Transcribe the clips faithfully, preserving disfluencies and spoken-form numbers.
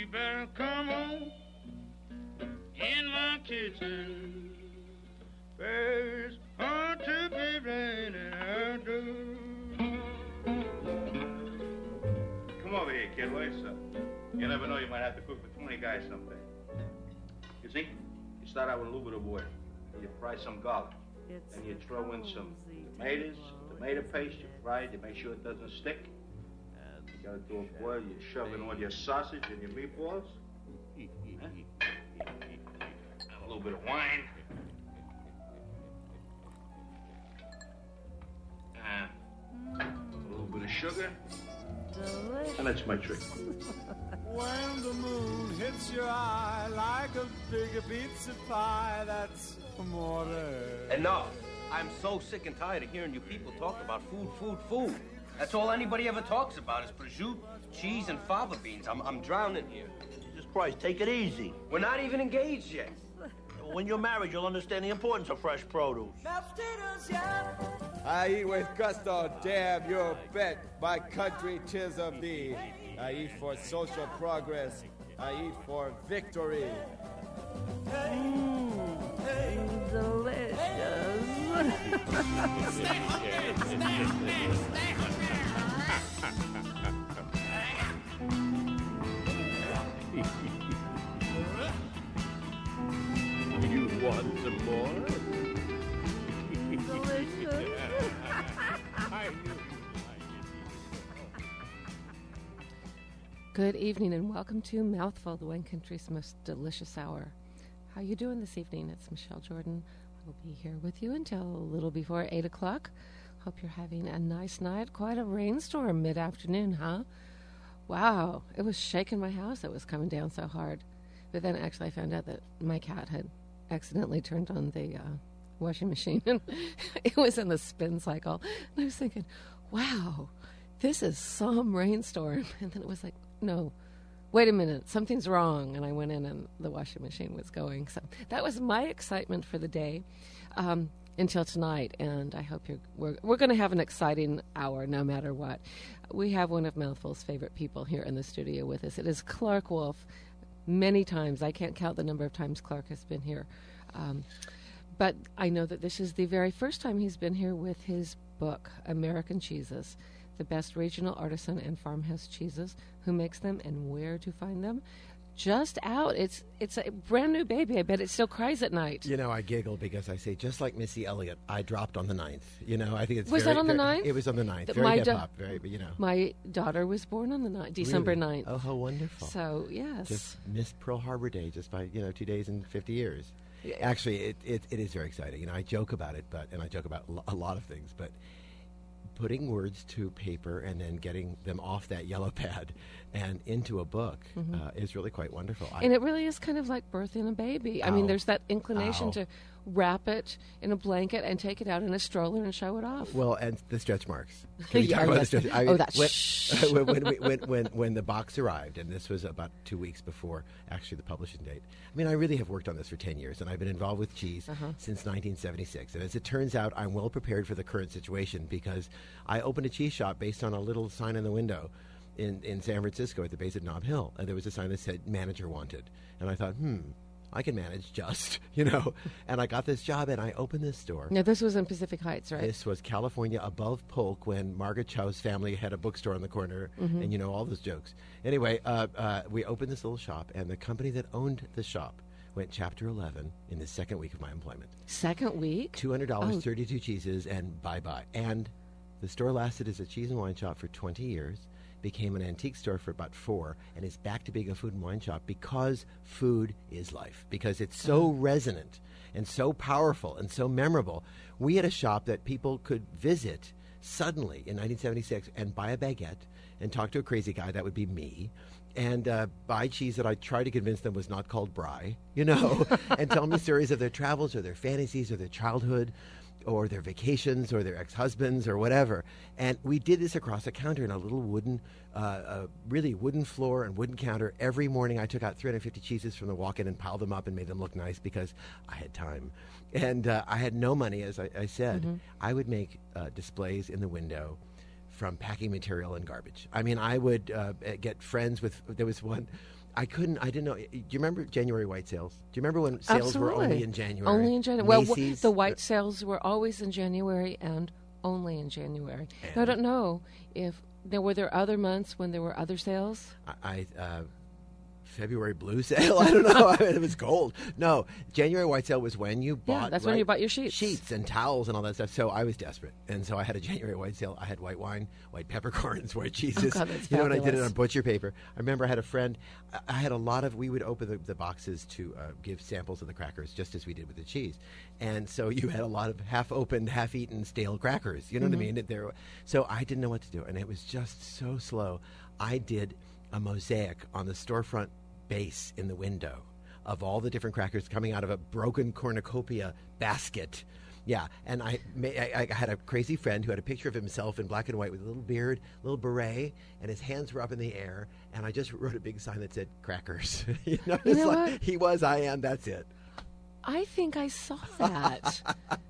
better come on in my kitchen. There's hard to be raining out do. Come over here, kid. What's up? You never know, you might have to cook for twenty guys someday. You see, you start out with a little bit of oil. You fry some garlic. It's and you throw in some tomatoes, tomato paste. You fry it. You make sure it doesn't stick. You gotta do a boil. You shove in all your sausage and your meatballs. Huh? And a little bit of wine. And a little bit of sugar. Delicious. And that's my trick. When the moon hits your eye like a big pizza pie, that's amore. Enough. I'm so sick and tired of hearing you people talk about food, food, food. That's all anybody ever talks about is prosciutto, cheese, and fava beans. I'm, I'm drowning here. Jesus Christ, take it easy. We're not even engaged yet. When you're married, you'll understand the importance of fresh produce. I eat with gusto, damn you bet. My country, 'tis of thee. I eat for social progress. I eat for victory. Mm, delicious. Stay hungry, stay hungry, stay hungry. You want some more? Delicious. I knew. Good evening and welcome to Mouthful, the Wine Country's most delicious hour. How you doing this evening? It's Michelle Jordan. I will be here with you until a little before eight o'clock. Hope you're having a nice night. Quite a rainstorm mid-afternoon, huh? Wow, it was shaking my house. It was coming down so hard. But then actually I found out that my cat had accidentally turned on the uh, washing machine and it was in the spin cycle. And I was thinking, wow, this is some rainstorm. And then it was like, no, wait a minute, something's wrong. And I went in and the washing machine was going. So that was my excitement for the day um, until tonight. And I hope you're, we're, we're going to have an exciting hour no matter what. We have one of Mouthful's favorite people here in the studio with us. It is Clark Wolf. Many times. I can't count the number of times Clark has been here. Um, but I know that this is the very first time he's been here with his book, American Cheeses, the best regional artisan and farmhouse cheeses, who makes them and where to find them. Just out. It's it's a brand new baby. I bet it still cries at night. You know, I giggle because I say, just like Missy Elliott, I dropped on the ninth. You know, I think it's Was very, that on the very, ninth? It was on the ninth. The, very da- hip-hop, very, but you know. My daughter was born on the ninth, December Really? ninth. Oh, how wonderful. So, yes. Just missed Pearl Harbor Day just by, you know, two days and fifty years. Yeah. Actually, it, it it is very exciting. You know, I joke about it, but and I joke about a lot of things, but putting words to paper and then getting them off that yellow pad and into a book mm-hmm. uh, is really quite wonderful. And I, it really is kind of like birthing a baby. Ow. I mean, there's that inclination Ow. to wrap it in a blanket and take it out in a stroller and show it off. Well, and the stretch marks. Can we yeah, talk about yes. the stretch? I, oh, that's when, when, when, when, when, when the box arrived, and this was about two weeks before actually the publishing date. I mean, I really have worked on this for ten years, and I've been involved with cheese uh-huh. since nineteen seventy-six. And as it turns out, I'm well prepared for the current situation because I opened a cheese shop based on a little sign in the window in, in San Francisco at the base of Nob Hill. And there was a sign that said, manager wanted. And I thought, hmm, I can manage just, you know. And I got this job, and I opened this store. Now, this was in Pacific Heights, right? This was California above Polk when Margaret Chow's family had a bookstore on the corner, mm-hmm. and you know all those jokes. Anyway, uh, uh, we opened this little shop, and the company that owned the shop went Chapter eleven in the second week of my employment. Second week? two hundred dollars, oh. thirty-two cheeses, and bye-bye. And the store lasted as a cheese and wine shop for twenty years, became an antique store for about four, and is back to being a food and wine shop because food is life, because it's so uh-huh. resonant and so powerful and so memorable. We had a shop that people could visit suddenly in nineteen seventy-six and buy a baguette and talk to a crazy guy, that would be me, and uh, buy cheese that I tried to convince them was not called Brie, you know, and tell me stories of their travels or their fantasies or their childhood or their vacations or their ex-husbands or whatever. And we did this across a counter in a little wooden, uh, uh, really wooden floor and wooden counter. Every morning I took out three hundred fifty cheeses from the walk-in and piled them up and made them look nice because I had time. And uh, I had no money, as I, I said. Mm-hmm. I would make uh, displays in the window from packing material and garbage. I mean, I would uh, get friends with. There was one. I couldn't. I didn't know. Do you remember January white sales? Do you remember when sales Absolutely. were only in January? Only in January. Well, w- Macy's, the white sales were always in January and only in January. Now, I don't know if there were there other months when there were other sales. I. I uh, February blue sale? I don't know. I mean, it was gold. No, January white sale was when you bought. Yeah, that's right, when you bought your sheets. Sheets and towels and all that stuff. So I was desperate. And so I had a January white sale. I had white wine, white peppercorns, white cheeses. Oh, God, that's you know, and I did it fabulous. on butcher paper. I remember I had a friend. I- I had a lot of, we would open the, the boxes to uh, give samples of the crackers, just as we did with the cheese. And so you had a lot of half-opened, half-eaten stale crackers. You know Mm-hmm. what I mean? There, so I didn't know what to do. And it was just so slow. I did a mosaic on the storefront base in the window of all the different crackers coming out of a broken cornucopia basket. Yeah, and I, ma- I I had a crazy friend who had a picture of himself in black and white with a little beard, little beret, and his hands were up in the air, and I just wrote a big sign that said crackers. you know, You it's know like, what? he was, I am, that's it. I think I saw that.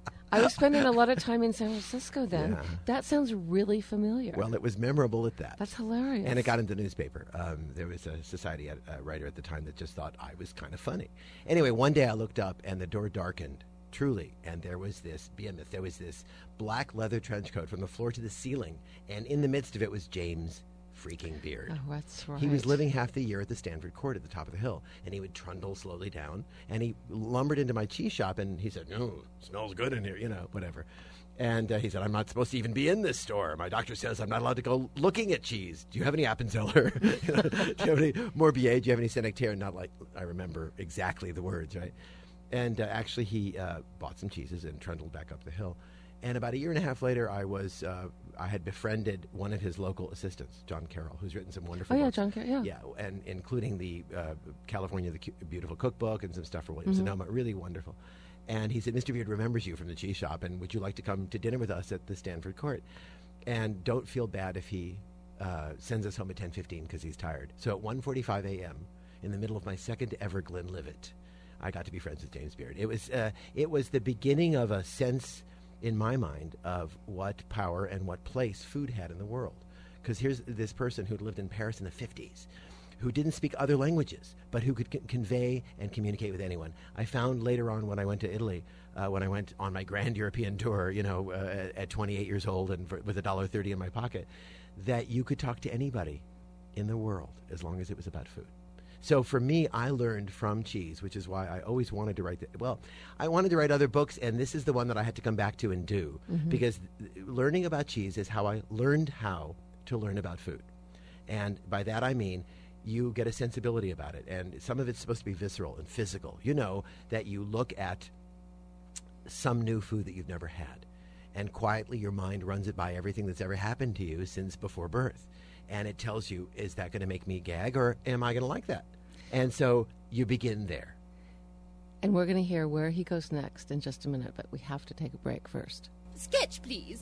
I was spending a lot of time in San Francisco then. Yeah. That sounds really familiar. Well, it was memorable at that. That's hilarious. And it got into the newspaper. Um, there was a society ed- uh, writer at the time that just thought I was kind of funny. Anyway, one day I looked up and the door darkened, truly, and there was this behemoth. There was this black leather trench coat from the floor to the ceiling, and in the midst of it was James freaking Beard. Oh, that's right. He was living half the year at the Stanford Court at the top of the hill, and he would trundle slowly down, and he lumbered into my cheese shop, and he said, "No, it smells good in here," you know, whatever. And uh, he said, "I'm not supposed to even be in this store. My doctor says I'm not allowed to go looking at cheese. Do you have any Appenzeller? You know, do you have any Morbier? Do you have any Saint-Nectaire?" Not like I remember exactly the words, right? And uh, actually, he uh, bought some cheeses and trundled back up the hill. And about a year and a half later, I was uh, I had befriended one of his local assistants, John Carroll, who's written some wonderful Oh, yeah, books. John Carroll, yeah. Yeah, and including the uh, California the Cu- Beautiful Cookbook and some stuff for William Mhm. Sonoma, really wonderful. And he said, "Mister Beard remembers you from the cheese shop, and would you like to come to dinner with us at the Stanford Court? And don't feel bad if he uh, sends us home at ten fifteen because he's tired." So at one forty-five a.m., in the middle of my second ever Glenlivet, I got to be friends with James Beard. It was uh, it was the beginning of a sense in my mind of what power and what place food had in the world. Because here's this person who'd lived in Paris in the fifties, who didn't speak other languages, but who could c- convey and communicate with anyone. I found later on when I went to Italy, uh, when I went on my grand European tour, you know, uh, at, at twenty-eight years old and for, with a dollar thirty in my pocket, that you could talk to anybody in the world as long as it was about food. So for me, I learned from cheese, which is why I always wanted to write. The, well, I wanted to write other books, and this is the one that I had to come back to and do, Mhm. because th- learning about cheese is how I learned how to learn about food. And by that I mean you get a sensibility about it, and some of it's supposed to be visceral and physical. You know, that you look at some new food that you've never had, and quietly your mind runs it by everything that's ever happened to you since before birth. And it tells you, is that going to make me gag, or am I going to like that? And so you begin there. And we're going to hear where he goes next in just a minute, but we have to take a break first. Sketch, please.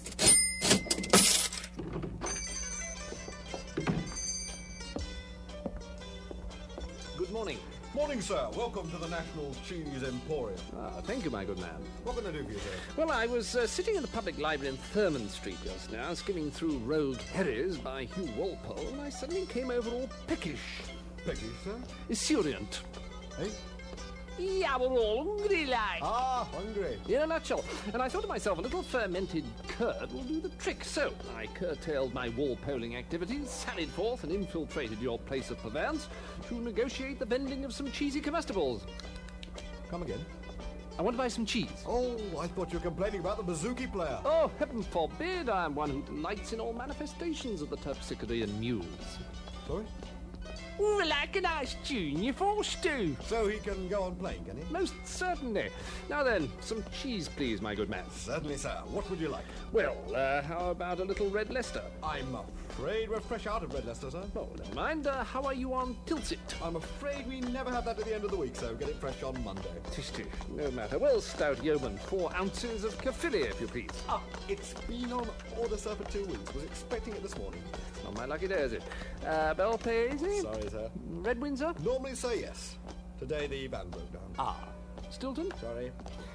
Good morning. Morning, sir. Welcome to the National Cheese Emporium. Ah, thank you, my good man. What can I do for you, sir? Well, I was uh, sitting in the public library in Thurman Street just now, skimming through Rogue Herries by Hugh Walpole, and I suddenly came over all peckish. Peckish, sir? Esurient. Eh? Yeah, we're all hungry, like. Ah, hungry. In a nutshell. And I thought to myself, a little fermented curd will do the trick. So I curtailed my wall-poling activities, sallied forth and infiltrated your place of purveyance to negotiate the vending of some cheesy comestibles. Come again? I want to buy some cheese. Oh, I thought you were complaining about the bouzouki player. Oh, heaven forbid! I am one who delights in all manifestations of the Terpsichorean muse. Sorry? Ooh, like a nice tune, you forced to. So he can go on playing, can he? Most certainly. Now then, some cheese, please, my good man. Certainly, sir. What would you like? Well, uh, how about a little Red Leicester? I'm afraid we're fresh out of Red Leicester, sir. Oh, never mind. Uh, how are you on Tilsit? I'm afraid we never have that at the end of the week, so get it fresh on Monday. Tish, tish. No matter. Well, stout yeoman, four ounces of Cafilia, if you please. Ah, it's been on order, sir, for two weeks. Was expecting it this morning. On my lucky day, is it? Uh, Bell pays, eh? Sorry, sir. Red Windsor? Normally say yes. Today the van broke down. Ah. Stilton? Sorry.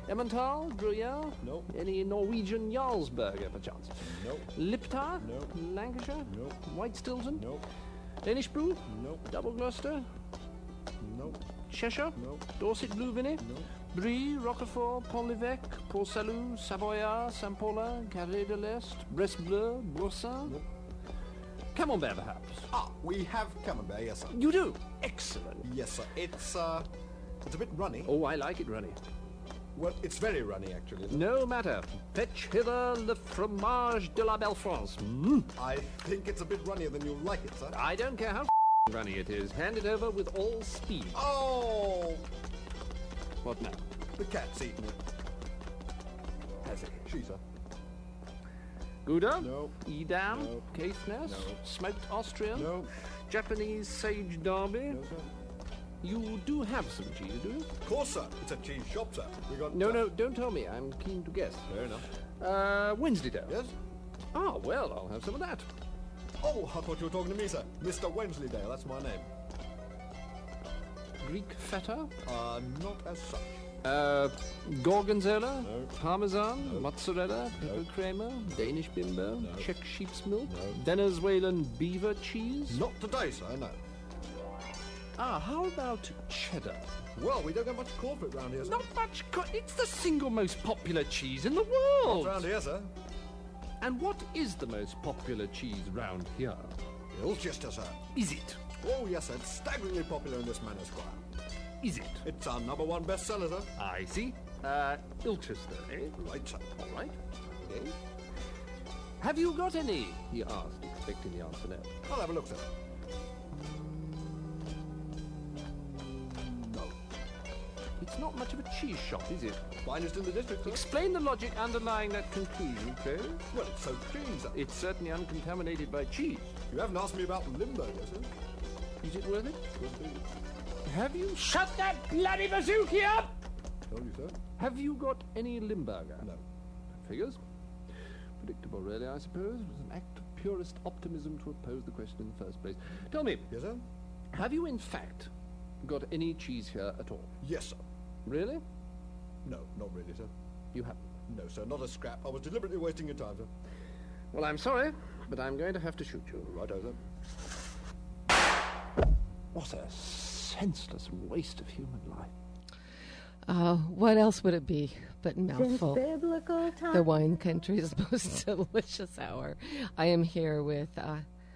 Emmental, Gruyere? No. Any Norwegian Jarlsberger, perchance? No. Liptar? No. Lancashire? No. White Stilton? No. Danish Brew? No. Double Gloucester? No. Cheshire? No. Dorset Blue Vinny? No. Brie, Roquefort, Pont-l'Evêque, Port-Salut, Savoyard, Saint-Paulin, Carré de l'Est, Brest Bleu, Boursin? No. Camembert, perhaps? Ah, we have camembert, yes, sir. You do? Excellent. Yes, sir. It's, uh, it's a bit runny. Oh, I like it runny. Well, it's very runny, actually. Isn't No matter. Fetch hither le fromage de la Belle France. Mm. it? I think it's a bit runnier than you like it, sir. I don't care how runny it is. Hand it over with all speed. Oh! What now? The cat's eaten it. Has it? She, sir. Gouda? No. Edam? No. Caithness? No. Smoked Austrian? No. Japanese sage derby? No, sir. You do have some cheese, do you? Of course, sir. It's a cheese shop, sir. We got... No, uh, no, don't tell me. I'm keen to guess. Fair enough. Uh, Wensleydale? Yes? Ah, well, I'll have some of that. Oh, I thought you were talking to me, sir. Mister Wensleydale, that's my name. Greek feta? Uh, not as such. Uh, Gorgonzola? No. Parmesan? No. Mozzarella? Pepper No. creamer? Danish bimbo? No. Czech sheep's milk? No. Venezuelan beaver cheese? Not today, sir, no. Ah, how about cheddar? Well, we don't get much call for it round here, sir. Not much. Co- it's the single most popular cheese in the world. Not round here, sir. And what is the most popular cheese round here? Ilchester, sir. Is it? Oh, yes, sir. It's staggeringly popular in this manor, Squire. Is it? It's our number one bestseller, sir. I see. Uh, Ilchester, eh? Right, sir. All right. Okay. Have you got any? He asked, expecting the answer no. I'll have a look, sir. No. It's not much of a cheese shop, is it? Finest in the district, sir. Explain the logic underlying that conclusion, Crow. Well, it's so clean, sir. It's certainly uncontaminated by cheese. You haven't asked me about Limburger, sir. Is it worth it? Could be. Have you shut that bloody bazooki up? Told you, sir. Have you got any Limburger? No. Figures? Predictable, really, I suppose. It was an act of purest optimism to oppose the question in the first place. Tell me, Yes, sir? have you in fact got any cheese here at all? Yes, sir. Really? No, not really, sir. You haven't. No, sir, not a scrap. I was deliberately wasting your time, sir. Well, I'm sorry, but I'm going to have to shoot you. Right over. What a senseless waste of human life. Uh, what else would it be but mouthful? Since biblical times. The wine country's most delicious hour. I am here with uh,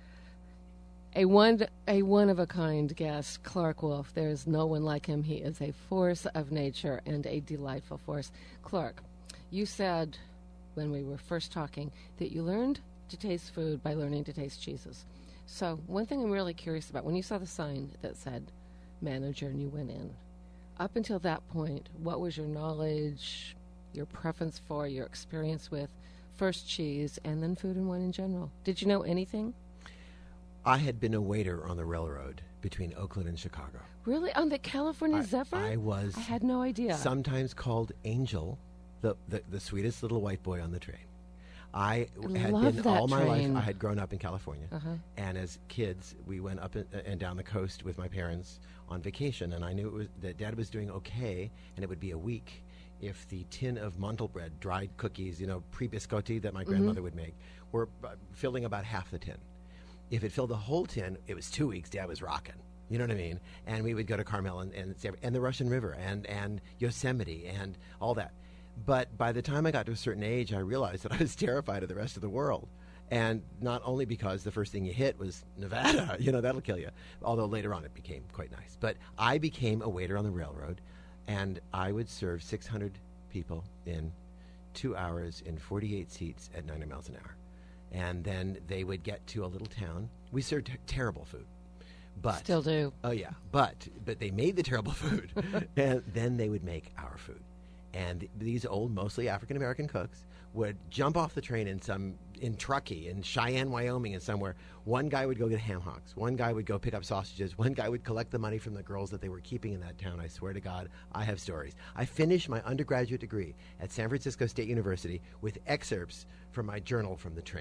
a one a one of a kind guest, Clark Wolf. There is no one like him. He is a force of nature and a delightful force. Clark, you said when we were first talking that you learned to taste food by learning to taste cheeses. So one thing I'm really curious about, when you saw the sign that said manager and you went in, up until that point, what was your knowledge, your preference for, your experience with first cheese and then food and wine in general? Did you know anything? I had been a waiter on the railroad between Oakland and Chicago. Really? On the California I, Zephyr? I was I had no idea. sometimes called Angel, the, the, the sweetest little white boy on the train. I I had love been that all my train. life. I had grown up in California, Uh-huh. and as kids, we went up and, and down the coast with my parents on vacation. And I knew it was that Dad was doing okay, and it would be a week if the tin of Montel bread, dried cookies, you know, pre-biscotti that my grandmother would make, were uh, filling about half the tin. If it filled the whole tin, it was two weeks. Dad was rocking. You know what I mean? And we would go to Carmel and and, and the Russian River and and Yosemite and all that. But by the time I got to a certain age, I realized that I was terrified of the rest of the world. And not only because the first thing you hit was Nevada, you know, that'll kill you. Although later on it became quite nice. But I became a waiter on the railroad, and I would serve six hundred people in two hours in forty-eight seats at ninety miles an hour. And then they would get to a little town. We served ter- terrible food. But Still do. Oh, yeah. But, but they made the terrible food. And then they would make our food. And th- these old, mostly African-American cooks would jump off the train in some in Truckee, in Cheyenne, Wyoming, and somewhere. One guy would go get ham hocks. One guy would go pick up sausages. One guy would collect the money from the girls that they were keeping in that town. I swear to God, I have stories. I finished my undergraduate degree at San Francisco State University with excerpts from my journal from the train.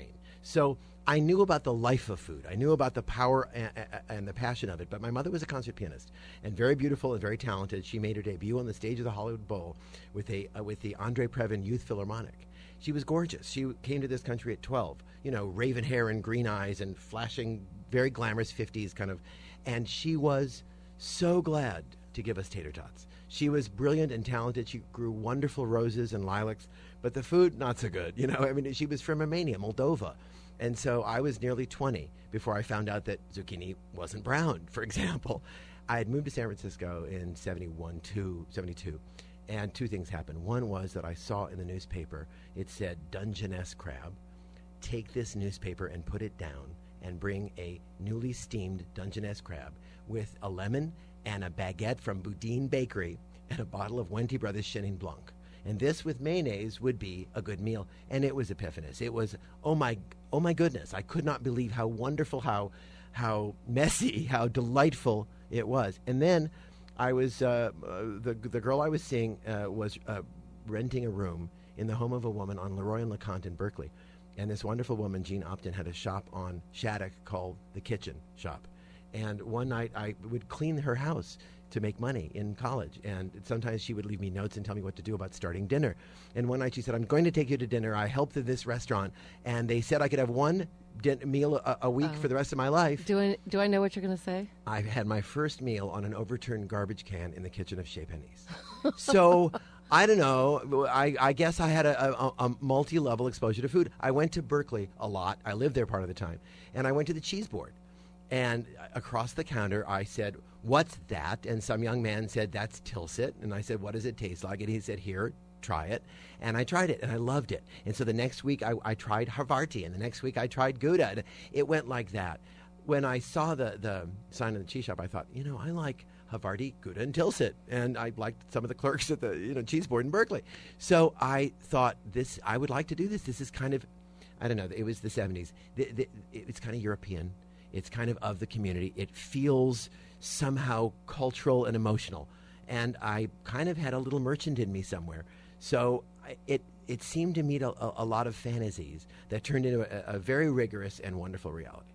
So I knew about the life of food. I knew about the power and, and the passion of it. But my mother was a concert pianist and very beautiful and very talented. She made her debut on the stage of the Hollywood Bowl with a uh, with the Andre Previn Youth Philharmonic. She was gorgeous. She came to this country at twelve. You know, raven hair and green eyes and flashing, very glamorous fifties kind of. And she was so glad to give us tater tots. She was brilliant and talented. She grew wonderful roses and lilacs, but the food, not so good. You know, I mean, she was from Romania, Moldova. And so I was nearly twenty before I found out that zucchini wasn't brown, for example. I had moved to San Francisco in seventy-one, two, seventy-two, and two things happened. One was that I saw in the newspaper, it said Dungeness crab. Take this newspaper and put it down and bring a newly steamed Dungeness crab with a lemon and a baguette from Boudin Bakery and a bottle of Wente Brothers Chenin Blanc. And this with mayonnaise would be a good meal. And it was epiphanous. It was, oh my, oh my goodness. I could not believe how wonderful, how, how messy, how delightful it was. And then I was, uh, uh, the the girl I was seeing uh, was uh, renting a room in the home of a woman on Leroy and LeConte in Berkeley. And this wonderful woman, Jean Upton, had a shop on Shattuck called The Kitchen Shop. And one night I would clean her house to make money in college. And sometimes she would leave me notes and tell me what to do about starting dinner. And one night she said, I'm going to take you to dinner. I helped at this restaurant. And they said I could have one din- meal a, a week Oh. for the rest of my life. Do I, do I know what you're going to say? I had my first meal on an overturned garbage can in the kitchen of Chez Panisse. So I don't know. I, I guess I had a, a, a multi-level exposure to food. I went to Berkeley a lot. I lived there part of the time. And I went to the cheese board. And across the counter, I said, what's that? And some young man said, that's Tilsit. And I said, what does it taste like? And he said, here, try it. And I tried it, and I loved it. And so the next week, I, I tried Havarti. And the next week, I tried Gouda. And it went like that. When I saw the, the sign in the cheese shop, I thought, you know, I like Havarti, Gouda, and Tilsit. And I liked some of the clerks at the you know cheese board in Berkeley. So I thought, this, I would like to do this. This is kind of, I don't know, it was the seventies. The, the, it's kind of European. It's kind of of the community. It feels somehow cultural and emotional. And I kind of had a little merchant in me somewhere. So I, it it seemed to meet a, a, a lot of fantasies that turned into a, a very rigorous and wonderful reality.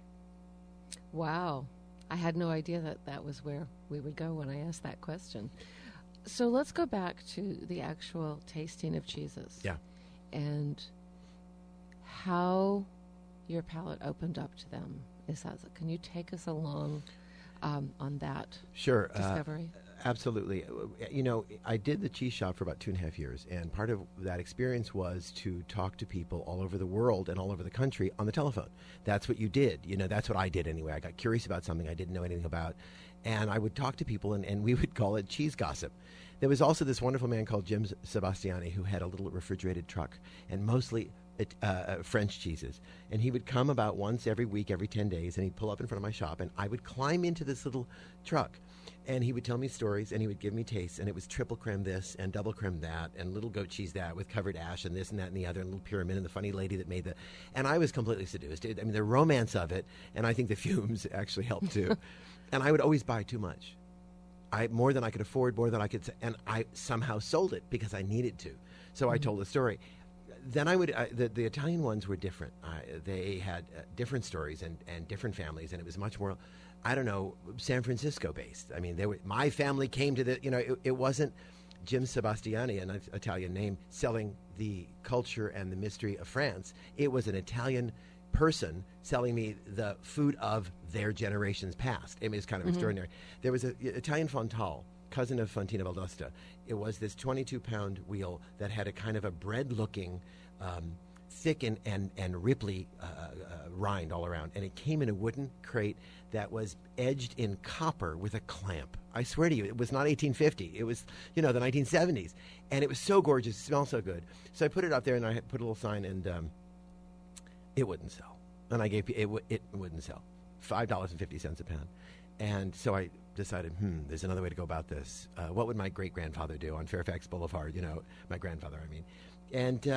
Wow. I had no idea that that was where we would go when I asked that question. So let's go back to the actual tasting of cheeses. Yeah. And how your palate opened up to them. Is that, can you take us along um, on that Sure. discovery? Uh, absolutely. You know, I did the cheese shop for about two and a half years, and part of that experience was to talk to people all over the world and all over the country on the telephone. That's what you did. You know, that's what I did anyway. I got curious about something I didn't know anything about, and I would talk to people, and, and we would call it cheese gossip. There was also this wonderful man called Jim Sebastiani who had a little refrigerated truck, and mostly It, uh, French cheeses. And he would come about once every week, every ten days, and he'd pull up in front of my shop, and I would climb into this little truck, and he would tell me stories, and he would give me tastes, and it was triple creme this, and double creme that, and little goat cheese that, with covered ash, and this and that and the other, and little pyramid, and the funny lady that made the... And I was completely seduced. I mean, the romance of it, and I think the fumes actually helped too. And I would always buy too much. I More than I could afford, more than I could... And I somehow sold it because I needed to. So mm-hmm. I told the story. Then I would, uh, the, the Italian ones were different. Uh, they had uh, different stories and, and different families, and it was much more, I don't know, San Francisco based. I mean, they were, my family came to the, you know, it, it wasn't Jim Sebastiani, an Italian name, selling the culture and the mystery of France. It was an Italian person selling me the food of their generations past. It was kind of mm-hmm. extraordinary. There was an Italian Fontal, cousin of Fontina Valdosta. It was this twenty-two pound wheel that had a kind of a bread-looking, um, thick and, and, and ripply uh, uh, rind all around. And it came in a wooden crate that was edged in copper with a clamp. I swear to you, it was not eighteen fifty. It was, you know, the nineteen seventies. And it was so gorgeous. It smelled so good. So I put it up there, and I put a little sign, and um, it wouldn't sell. And I gave it, w- it wouldn't sell. five dollars and fifty cents a pound. And so I decided, hmm, there's another way to go about this. Uh, what would my great-grandfather do on Fairfax Boulevard? You know, my grandfather, I mean. And uh,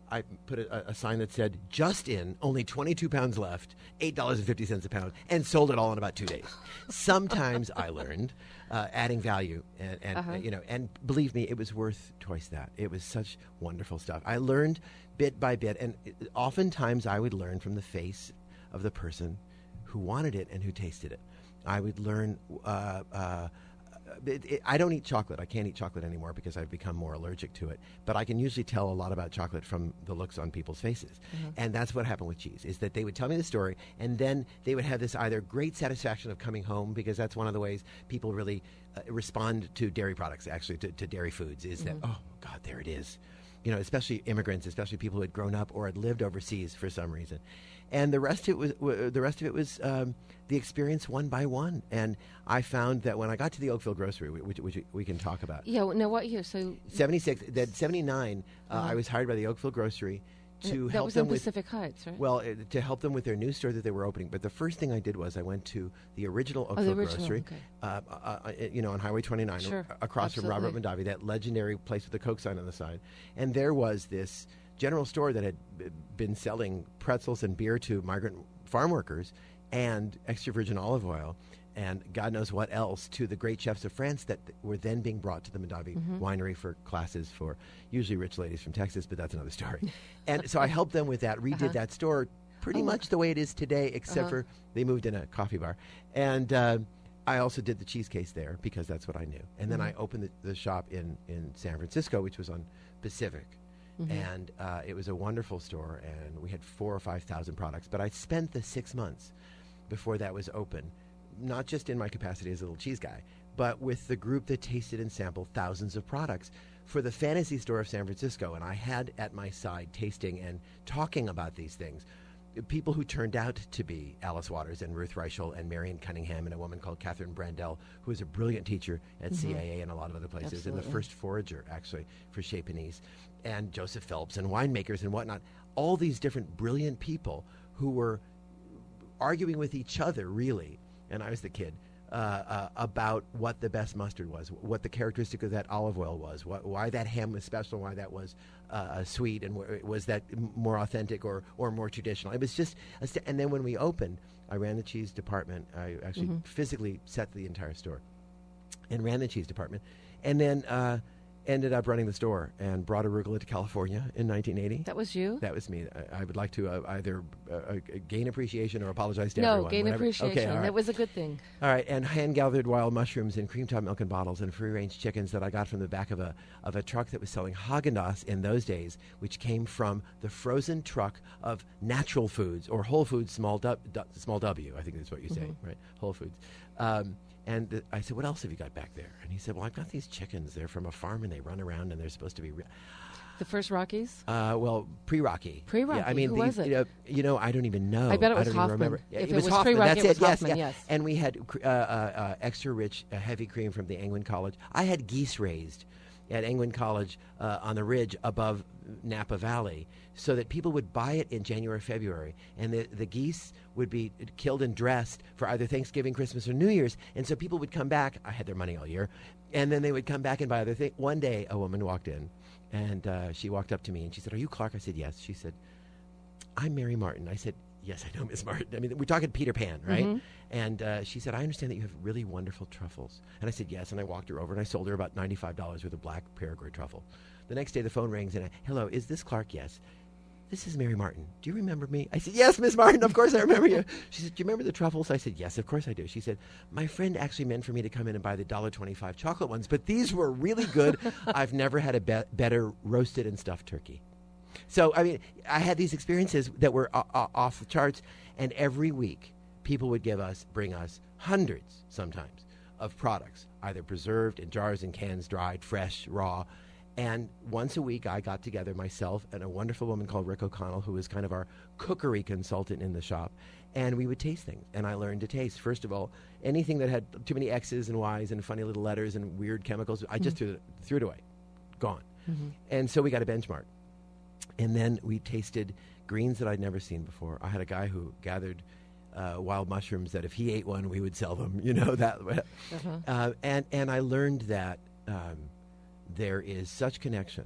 I put a, a sign that said, just in, only twenty-two pounds left, eight dollars and fifty cents a pound, and sold it all in about two days. Sometimes I learned uh, adding value, and, and Uh-huh. uh, you know, and believe me, it was worth twice that. It was such wonderful stuff. I learned bit by bit, and it, oftentimes I would learn from the face of the person who wanted it and who tasted it. I would learn. Uh, uh, It, it, I don't eat chocolate. I can't eat chocolate anymore because I've become more allergic to it. But I can usually tell a lot about chocolate from the looks on people's faces. Mhm. And that's what happened with cheese, is that they would tell me the story, and then they would have this either great satisfaction of coming home, because that's one of the ways people really uh, respond to dairy products, actually, to, to dairy foods, is that, Mhm. oh, God, there it is. You know, especially immigrants, especially people who had grown up or had lived overseas for some reason. And the rest of it was w- the rest of it was um, the experience one by one. And I found that when I got to the Oakville Grocery, which, which we can talk about, Yeah. well, Now, what year? So seventy-six, that seventy-nine, uh, Uh-huh. I was hired by the Oakville Grocery to that help was them in with Pacific Heights, right? Well, uh, to help them with their new store that they were opening. But the first thing I did was I went to the original Oh, Oakville the original, Grocery, okay. uh, uh, uh, you know, on Highway twenty-nine, Sure, a- across from Robert absolutely. Mondavi, that legendary place with the Coke sign on the side. And there was this general store that had b- been selling pretzels and beer to migrant farm workers, and extra virgin olive oil, and God knows what else, to the great chefs of France that th- were then being brought to the Mondavi Mhm. winery for classes for usually rich ladies from Texas, but that's another story. And so I helped them with that, redid Uh-huh. that store pretty Oh. much the way it is today, except Uh-huh. for they moved in a coffee bar. And uh, I also did the cheese case there because that's what I knew. And then Mhm. I opened the, the shop in, in San Francisco, which was on Pacific. Mhm. And uh, it was a wonderful store, and we had four or five thousand products. But I spent the six months before that was open, not just in my capacity as a little cheese guy, but with the group that tasted and sampled thousands of products for the Fantasy Store of San Francisco. And I had at my side, tasting and talking about these things, people who turned out to be Alice Waters and Ruth Reichel and Marion Cunningham, and a woman called Catherine Brandel, who was a brilliant teacher at Mhm. C I A and a lot of other places, and the Absolutely. first forager, actually, for Chez Panisse, and Joseph Phelps, and winemakers and whatnot. All these different brilliant people who were arguing with each other, really, and I was the kid, uh, uh, about what the best mustard was, what the characteristic of that olive oil was, what, why that ham was special, why that was uh, sweet, and wh- was that m- more authentic or, or more traditional. It was just, a st- and then when we opened, I ran the cheese department. I actually Mhm. physically set the entire store and ran the cheese department, and then uh, ended up running the store and brought arugula to California in nineteen eighty. That was you? That was me. I, I would like to uh, either uh, uh, gain appreciation or apologize to no, everyone. gain whatever. appreciation. Okay, all right. That was a good thing. All right, and hand-gathered wild mushrooms and cream-top milk in bottles and free-range chickens that I got from the back of a of a truck that was selling Haagen-Dazs in those days, which came from the frozen truck of Natural Foods or Whole Foods, small du- du- small W, I think that's what you say, Mhm. right? Whole Foods. Um, and the, I said, what else have you got back there? And he said, well, I've got these chickens. They're from a farm, and they run around, and they're supposed to be... Re- The first Rockies? uh, well, pre-Rocky. Pre-Rocky. Yeah, I mean, Who the- was it? You know, you know, I don't even know. I bet it was don't even Hoffman. remember. If it it was, was Hoffman. pre-Rocky, That's it was it. Yes, Hoffman, yeah. yes. And we had uh, uh, uh, extra rich uh, heavy cream from the Angwin College. I had geese raised at Angwin College uh, on the ridge above Napa Valley, so that people would buy it in January, February, and the, the geese would be killed and dressed for either Thanksgiving, Christmas, or New Year's. And so people would come back. I had their money all year, and then they would come back and buy other things. One day, a woman walked in, and uh, she walked up to me, and she said, "Are you Clark?" I said, "Yes." She said, "I'm Mary Martin." I said, "Yes, I know Miss Martin." I mean, we're talking Peter Pan, right? Mhm. And uh, she said, "I understand that you have really wonderful truffles." And I said, "Yes." And I walked her over, and I sold her about ninety-five dollars worth of black Paraguay truffle. The next day, the phone rings, and I, "Hello, is this Clark?" "Yes." "This is Mary Martin. Do you remember me?" I said, "Yes, Miss Martin, of course I remember you." She said, "Do you remember the truffles?" I said, "Yes, of course I do." She said, "My friend actually meant for me to come in and buy the one dollar twenty-five chocolate ones, but these were really good. I've never had a be- better roasted and stuffed turkey." So, I mean, I had these experiences that were o- o- off the charts, and every week people would give us, bring us hundreds sometimes of products, either preserved in jars and cans, dried, fresh, raw. And once a week, I got together myself and a wonderful woman called Rick O'Connell, who was kind of our cookery consultant in the shop, and we would taste things. And I learned to taste, first of all, anything that had too many X's and Y's and funny little letters and weird chemicals, I just Mhm. threw, it, threw it away. Gone. Mhm. And so we got a benchmark. And then we tasted greens that I'd never seen before. I had a guy who gathered uh, wild mushrooms that if he ate one, we would sell them, you know, that way. Uh-huh. Uh, and, and I learned that um, there is such connection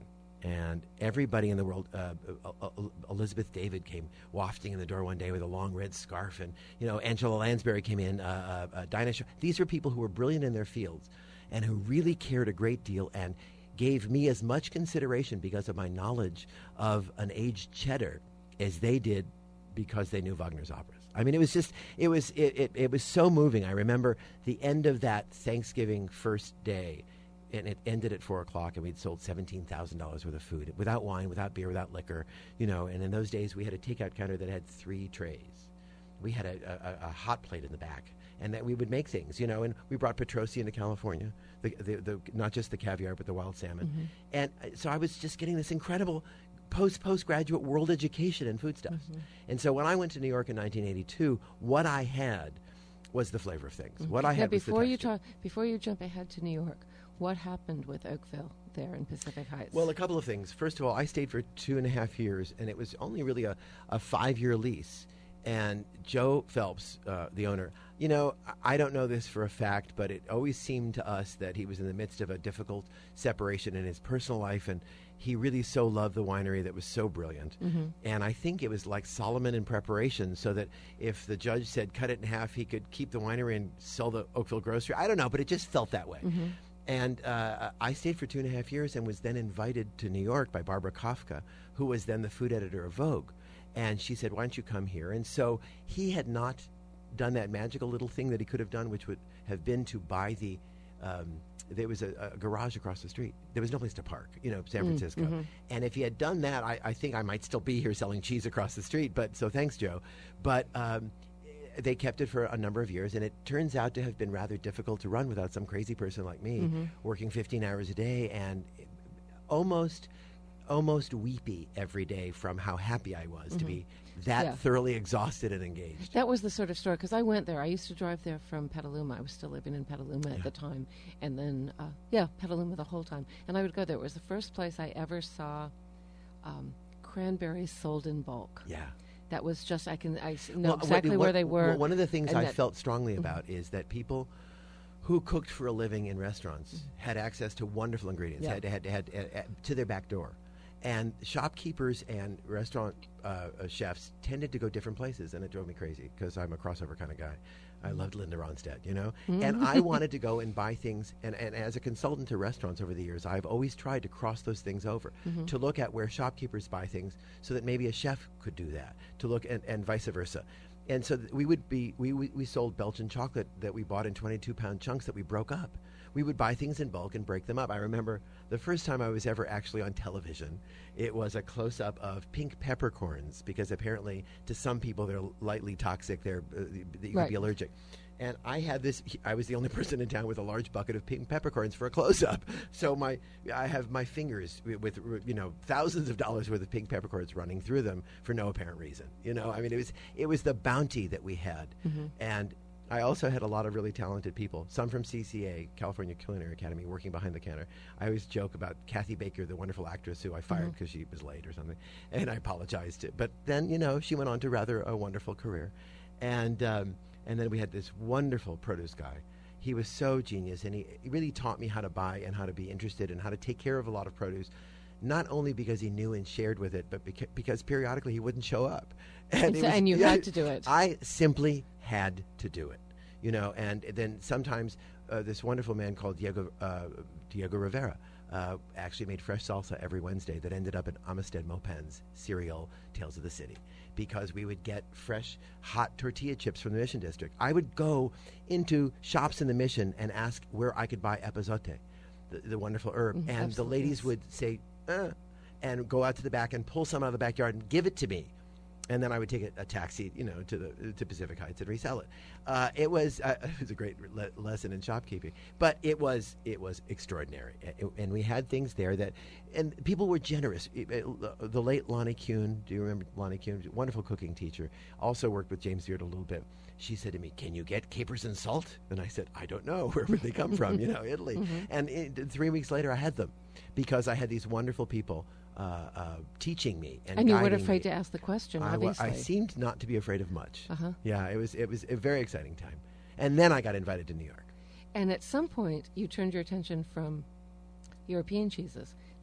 And everybody in the world, uh, uh, uh, Elizabeth David came wafting in the door one day with a long red scarf, and you know Angela Lansbury came in, uh, uh, uh, Dinah Shore. These were people who were brilliant in their fields, and who really cared a great deal, and gave me as much consideration because of my knowledge of an aged cheddar as they did because they knew Wagner's operas. I mean, it was just, it was, it, it, it was so moving. I remember the end of that Thanksgiving first day, and it ended at four o'clock, and we'd sold seventeen thousand dollars worth of food, without wine, without beer, without liquor, you know, and in those days we had a takeout counter that had three trays. We had a, a, a hot plate in the back, and that we would make things, you know, and we brought Petrosi into California, the, the, the, not just the caviar, but the wild salmon. Mm-hmm. And uh, so I was just getting this incredible post postgraduate world education in foodstuffs. Mm-hmm. And so when I went to New York in nineteen eighty-two, what I had was the flavor of things. Mm-hmm. What I now had before was the you texture. talk, before you jump ahead to New York, what happened with Oakville there in Pacific Heights? Well, a couple of things. First of all, I stayed for two and a half years, and it was only really a, a five-year lease. And Joe Phelps, uh, the owner, you know, I don't know this for a fact, but it always seemed to us that he was in the midst of a difficult separation in his personal life, and he really so loved the winery that was so brilliant. Mm-hmm. And I think it was like Solomon in preparation, so that if the judge said cut it in half, he could keep the winery and sell the Oakville grocery. I don't know, but it just felt that way. Mm-hmm. And uh, I stayed for two and a half years and was then invited to New York by Barbara Kafka, who was then the food editor of Vogue. And she said, why don't you come here? And so he had not done that magical little thing that he could have done, which would have been to buy the, um, there was a, a garage across the street. There was no place to park, you know, San Francisco. Mm-hmm. And if he had done that, I, I think I might still be here selling cheese across the street. But so thanks, Joe. But um, they kept it for a number of years, and it turns out to have been rather difficult to run without some crazy person like me, mm-hmm. working fifteen hours a day and almost... almost weepy every day from how happy I was mm-hmm. to be that yeah. thoroughly exhausted and engaged. That was the sort of story, because I went there. I used to drive there from Petaluma. I was still living in Petaluma yeah. at the time. And then, uh, yeah, Petaluma the whole time. And I would go there. It was the first place I ever saw um, cranberries sold in bulk. Yeah. That was just, I can I know well, exactly what, where they were. Well, one of the things I that, felt strongly about mm-hmm. is that people who cooked for a living in restaurants mm-hmm. had access to wonderful ingredients, yeah. had, had, had, had, had to their back door. And shopkeepers and restaurant uh, uh, chefs tended to go different places, and it drove me crazy because I'm a crossover kind of guy. I loved Linda Ronstadt, you know? Mm-hmm. And I wanted to go and buy things, and, and as a consultant to restaurants over the years, I've always tried to cross those things over, mm-hmm. to look at where shopkeepers buy things so that maybe a chef could do that, to look and, and vice versa. And so th- we would be, we, we, we sold Belgian chocolate that we bought in twenty-two pound chunks that we broke up. We would buy things in bulk and break them up. I remember the first time I was ever actually on television, it was a close-up of pink peppercorns, because apparently to some people they're lightly toxic, they're, uh, you could right. be allergic. And I had this, I was the only person in town with a large bucket of pink peppercorns for a close-up. So my, I have my fingers with, with, you know, thousands of dollars worth of pink peppercorns running through them for no apparent reason. You know, I mean, it was, it was the bounty that we had. Mm-hmm. And I also had a lot of really talented people, some from C C A, California Culinary Academy, working behind the counter. I always joke about Kathy Baker, the wonderful actress who I fired because mm-hmm. she was late or something, and I apologized. But then, you know, she went on to rather a wonderful career. And um, and then we had this wonderful produce guy. He was so genius, and he, he really taught me how to buy and how to be interested and how to take care of a lot of produce, not only because he knew and shared with it, but beca- because periodically he wouldn't show up. And, it so, was, and you yeah, had to do it. I simply had to do it, you know. And then sometimes uh, this wonderful man called Diego uh, Diego Rivera uh, actually made fresh salsa every Wednesday that ended up in Amistad Mopin's cereal Tales of the City, because we would get fresh, hot tortilla chips from the Mission District. I would go into shops in the Mission and ask where I could buy epazote, the, the wonderful herb, mm, and the ladies yes. would say, uh, and go out to the back and pull some out of the backyard and give it to me. And then I would take a, a taxi, you know, to the to Pacific Heights and resell it. Uh, it was uh, it was a great le- lesson in shopkeeping, but it was it was extraordinary, it, and we had things there that, and people were generous. It, it, the late Lonnie Kuhn, do you remember Lonnie Kuhn? Wonderful cooking teacher, also worked with James Beard a little bit. She said to me, "Can you get capers and salt?" And I said, "I don't know. Where would they come from? You know, Italy." Mm-hmm. And it, three weeks later, I had them because I had these wonderful people. Uh, uh, teaching me and, and you weren't guiding afraid me. to ask the question. I, obviously, I seemed not to be afraid of much. Uh-huh. Yeah, it was it was a very exciting time, and then I got invited to New York. And at some point, you turned your attention from European cheeses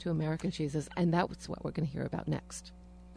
to American cheeses, and that's what we're going to hear about next.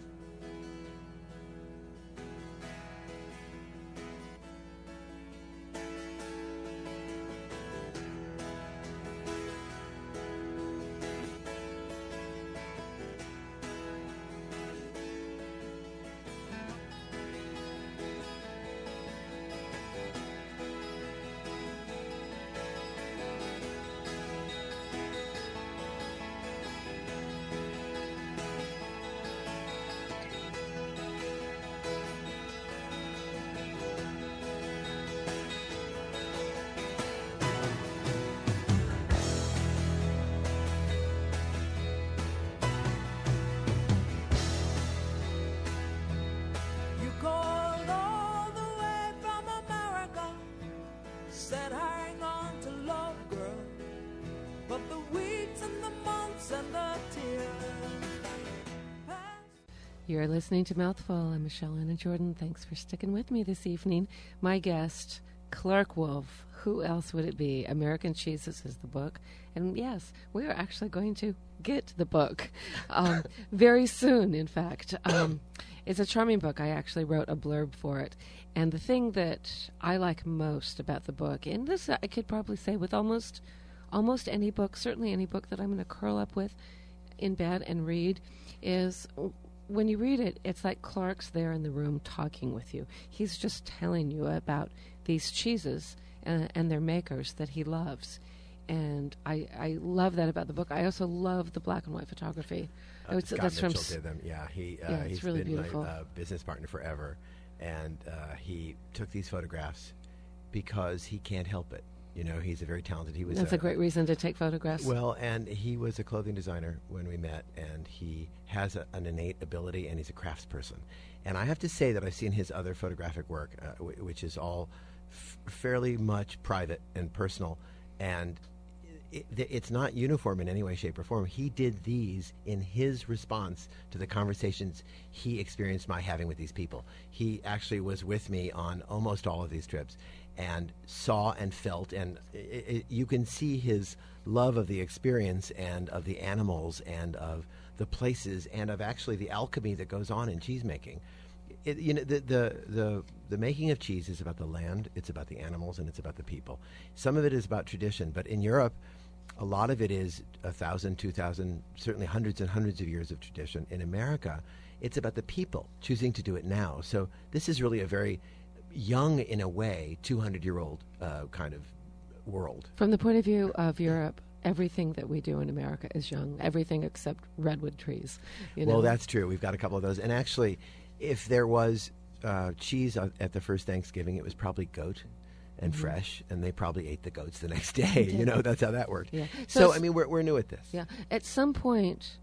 You're listening to Mouthful. I'm Michelle Anna Jordan. Thanks for sticking with me this evening. My guest, Clark Wolf. Who else would it be? American Cheeses is the book. And yes, we are actually going to get the book um, very soon, in fact. Um, it's a charming book. I actually wrote a blurb for it. And the thing that I like most about the book, and this I could probably say with almost almost any book, certainly any book that I'm going to curl up with in bed and read, is when you read it, it's like Clark's there in the room talking with you. He's just telling you about these cheeses and, and their makers that he loves. And I, I love that about the book. I also love the black and white photography. Uh, It's- Scott that's from Mitchell S- did them. Yeah, he uh, Yeah, it's he's really been beautiful. my uh, business partner forever, and uh, he took these photographs because he can't help it. You know, he's a very talented. He was That's a great reason to take photographs. Well, and he was a clothing designer when we met, and he has a, an innate ability, and he's a craftsperson. And I have to say that I've seen his other photographic work, uh, w- which is all f- fairly much private and personal, and it, it's not uniform in any way, shape, or form. He did these in his response to the conversations he experienced my having with these people. He actually was with me on almost all of these trips and saw and felt, and it, it, you can see his love of the experience and of the animals and of the places and of actually the alchemy that goes on in cheese making. It, you know, the, the the the making of cheese is about the land, it's about the animals, and it's about the people. Some of it is about tradition, but in Europe, a lot of it is a thousand, two thousand, certainly hundreds and hundreds of years of tradition. In America, it's about the people choosing to do it now. So this is really a very young, in a way, two hundred year old uh, kind of world. From the point of view of Europe, everything that we do in America is young. Everything except redwood trees. You know? Well, that's true. We've got a couple of those. And actually, if there was uh, cheese at at the first Thanksgiving, it was probably goat and Mhm. fresh, and they probably ate the goats the next day. You know, that's how that worked. Yeah. So, So I it's- mean, we're, we're new at this. Yeah. At some point,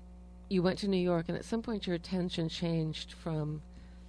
you went to New York, and at some point your attention changed from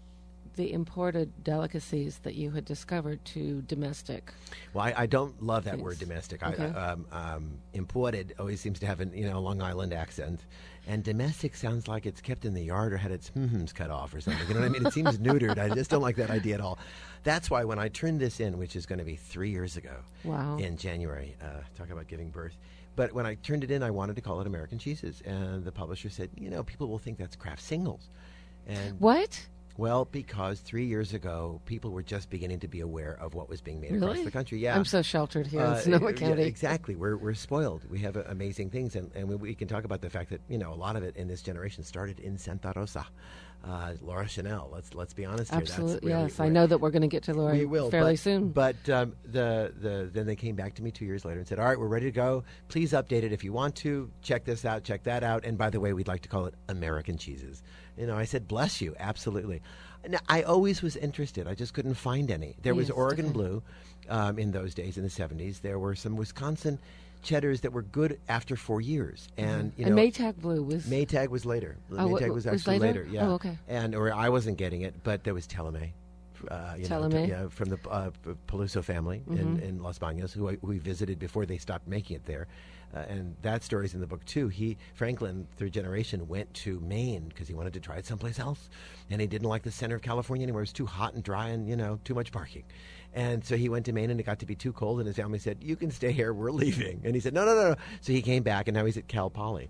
the imported delicacies that you had discovered to domestic. Well, I, I don't love that Things. word domestic. Okay. I, um, um, imported always seems to have an you know Long Island accent, and domestic sounds like it's kept in the yard or had its hums cut off or something. You know what I mean? It seems neutered. I just don't like that idea at all. That's why when I turned this in, which is going to be three years ago, Wow. in January, uh, talk about giving birth. But when I turned it in, I wanted to call it American Cheeses, and the publisher said, you know, people will think that's Kraft Singles. And What? Well, because three years ago, people were just beginning to be aware of what was being made Really? across the country. Yeah, I'm so sheltered here in Uh, Sonoma yeah, County. exactly. We're we're spoiled. We have uh, amazing things, and, and we, we can talk about the fact that you know a lot of it in this generation started in Santa Rosa. Uh, Laura Chanel. Let's let's be honest here. Absolutely. That's where Yes, we, I know that we're going to get to Laura we will fairly but, soon. But um, the the then they came back to me two years later and said, "All right, we're ready to go. Please update it if you want to. Check this out. Check that out. And by the way, we'd like to call it American Cheeses." You know, I said, "Bless you, absolutely." Now, I always was interested. I just couldn't find any. There was Yes, Oregon okay. Blue um, in those days in the seventies. There were some Wisconsin cheddars that were good after four years, and Mhm. you And know, Maytag Blue was- Maytag was later. Oh, Maytag wa- was was actually later? later. Yeah. Oh, okay. And or I wasn't getting it, but there was Teleme. Uh, you know, Teleme. yeah, from the uh, P- Peluso family in, Mhm. in Los Baños, who, I, who we visited before they stopped making it there. Uh, and that story's in the book, too. He, Franklin, third generation, went to Maine because he wanted to try it someplace else. And he didn't like the center of California anymore. It was too hot and dry and, you know, too much parking. And so he went to Maine, and it got to be too cold, and his family said, "You can stay here, we're leaving." And he said, no, no, no, no. So he came back, and now he's at Cal Poly.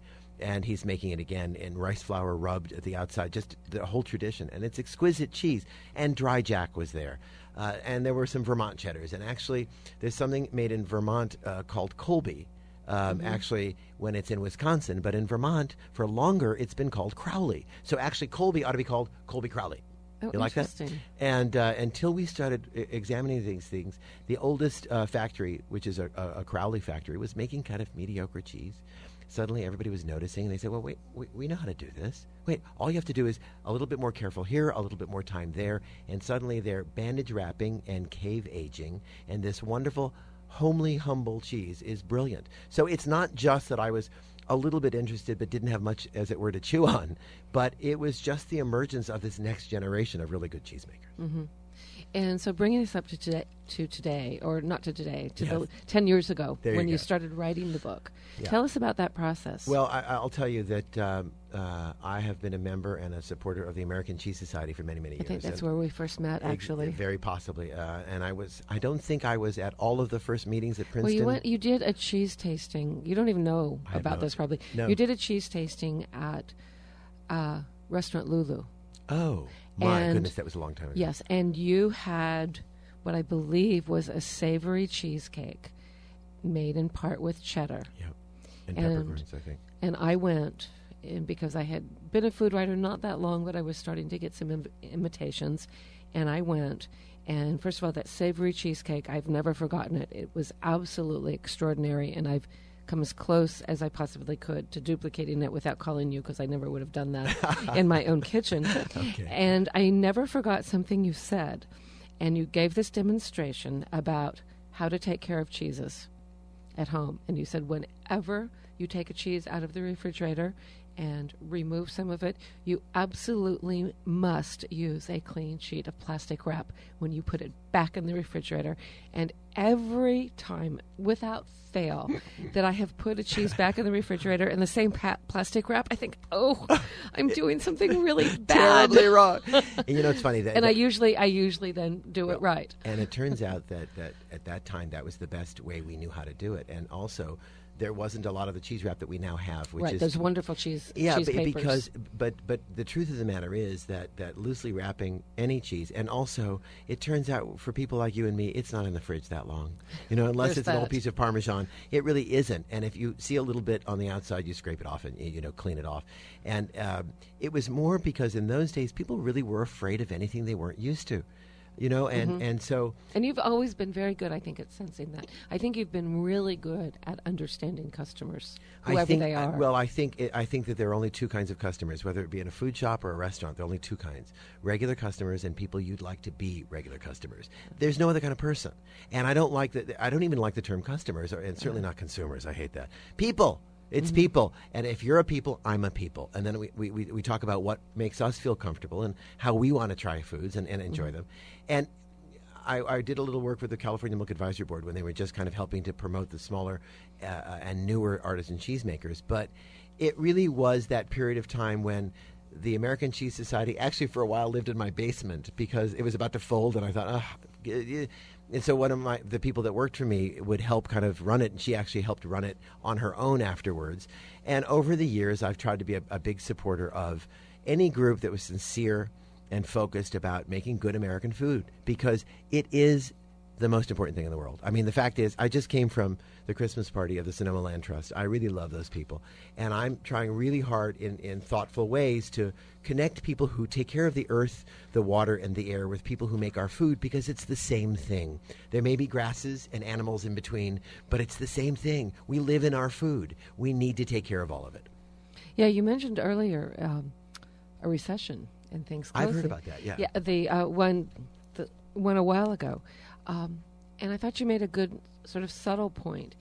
and he's making it again in rice flour rubbed at the outside, just the whole tradition. And it's exquisite cheese. And Dry Jack was there. Uh, and there were some Vermont cheddars. And actually, there's something made in Vermont uh, called Colby. Um, mm-hmm. Actually, when it's in Wisconsin, but in Vermont, for longer, it's been called Crowley. So actually, Colby ought to be called Colby Crowley. Oh, you like that? And uh, until we started I- examining these things, the oldest uh, factory, which is a, a, a Crowley factory, was making kind of mediocre cheese. Suddenly, everybody was noticing, and they said, well, wait, we, we know how to do this. Wait, all you have to do is a little bit more careful here, a little bit more time there, and suddenly they're bandage wrapping and cave aging, and this wonderful, homely, humble cheese is brilliant. So it's not just that I was a little bit interested but didn't have much, as it were, to chew on, but it was just the emergence of this next generation of really good cheesemakers. Mm-hmm. And so bringing this up to today, to today, or not to today, to Yes. the ten years ago There when you you go. started writing the book. Yeah. Tell us about that process. Well, I, I'll tell you that um, uh, I have been a member and a supporter of the American Cheese Society for many, many I years. think that's and where we first met, ex- actually. very possibly. Uh, and I was, I don't think I was at all of the first meetings at Princeton. Well, you went. You did a cheese tasting. You don't even know I have about no- this, probably. no. You did a cheese tasting at uh, Restaurant Lulu. Oh, my And- goodness, that was a long time ago. Yes, and you had what I believe was a savory cheesecake made in part with cheddar. Yep. And, And- peppercorns, I think. And I went, and because I had been a food writer not that long, but I was starting to get some Im- invitations, and I went. And first of all, that savory cheesecake, I've never forgotten it. It was absolutely extraordinary, and I've come as close as I possibly could to duplicating it without calling you, because I never would have done that in my own kitchen. Okay. And I never forgot something you said, and you gave this demonstration about how to take care of cheeses at home. And you said whenever you take a cheese out of the refrigerator and remove some of it, you absolutely must use a clean sheet of plastic wrap when you put it back in the refrigerator. And every time, without fail, that I have put a cheese back in the refrigerator in the same pa- plastic wrap, I think, oh, I'm doing something really bad. Terribly wrong. And you know, it's funny that. And that I usually, I usually then do well, it right. And it turns out that, that at that time, that was the best way we knew how to do it. And also, there wasn't a lot of the cheese wrap that we now have, which Right, is those wonderful cheese yeah, cheese b- papers. because but but the truth of the matter is that that loosely wrapping any cheese, and also it turns out for people like you and me, it's not in the fridge that long, you know, unless There's it's an old that. piece of Parmesan. It really isn't. And if you see a little bit on the outside, you scrape it off and you know clean it off. And um, it was more because in those days people really were afraid of anything they weren't used to. You know, and, Mhm. and so... And you've always been very good, I think, at sensing that. I think you've been really good at understanding customers, whoever I think, they are. Well, I think it, I think that there are only two kinds of customers, whether it be in a food shop or a restaurant. There are only two kinds: regular customers and people you'd like to be regular customers. There's no other kind of person, and I don't like that. I don't even like the term customers, or, and certainly not consumers. I hate that. People. It's Mm-hmm. people. And if you're a people, I'm a people. And then we, we, we, we talk about what makes us feel comfortable and how we want to try foods and, and enjoy Mm-hmm. them. And I, I did a little work with the California Milk Advisory Board when they were just kind of helping to promote the smaller uh, and newer artisan cheesemakers. But it really was that period of time when the American Cheese Society actually for a while lived in my basement because it was about to fold, and I thought, ah. And so one of my the people that worked for me would help kind of run it, and she actually helped run it on her own afterwards. And over the years, I've tried to be a, a big supporter of any group that was sincere and focused about making good American food, because it is the most important thing in the world. I mean, the fact is, I just came from the Christmas party of the Sonoma Land Trust. I really love those people. And I'm trying really hard in, in thoughtful ways to connect people who take care of the earth, the water, and the air with people who make our food, because it's the same thing. There may be grasses and animals in between, but it's the same thing. We live in our food. We need to take care of all of it. Yeah, you mentioned earlier um, a recession and things closing. I've heard about that, yeah. Yeah, the uh, one, the one a while ago. Um, and I thought you made a good sort of subtle point.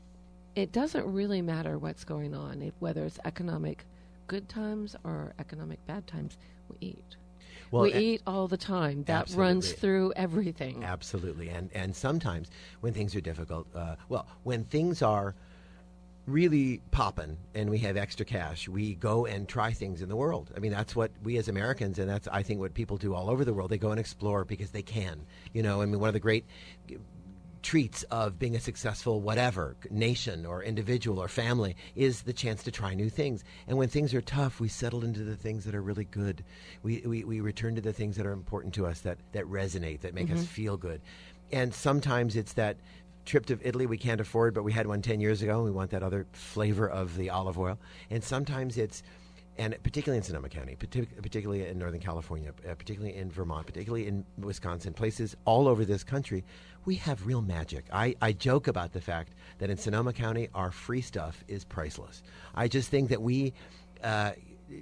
It doesn't really matter what's going on, if, whether it's economic good times or economic bad times, we eat. Well, we a- eat all the time. That runs Absolutely. through everything. Absolutely. And and sometimes when things are difficult, uh, well, when things are really popping and we have extra cash, we go and try things in the world. I mean, that's what we as Americans, and that's, I think, what people do all over the world. They go and explore because they can. You know, I mean, one of the great treats of being a successful whatever nation or individual or family is the chance to try new things. And when things are tough, we settle into the things that are really good. We we, we return to the things that are important to us, that, that resonate, that make Mm-hmm. us feel good. And sometimes it's that trip to Italy we can't afford, but we had one ten years ago, and we want that other flavor of the olive oil. And sometimes it's, and particularly in Sonoma County, partic- particularly in Northern California, uh, particularly in Vermont, particularly in Wisconsin, places all over this country, we have real magic. I, I joke about the fact that in Sonoma County, our free stuff is priceless. I just think that we, uh,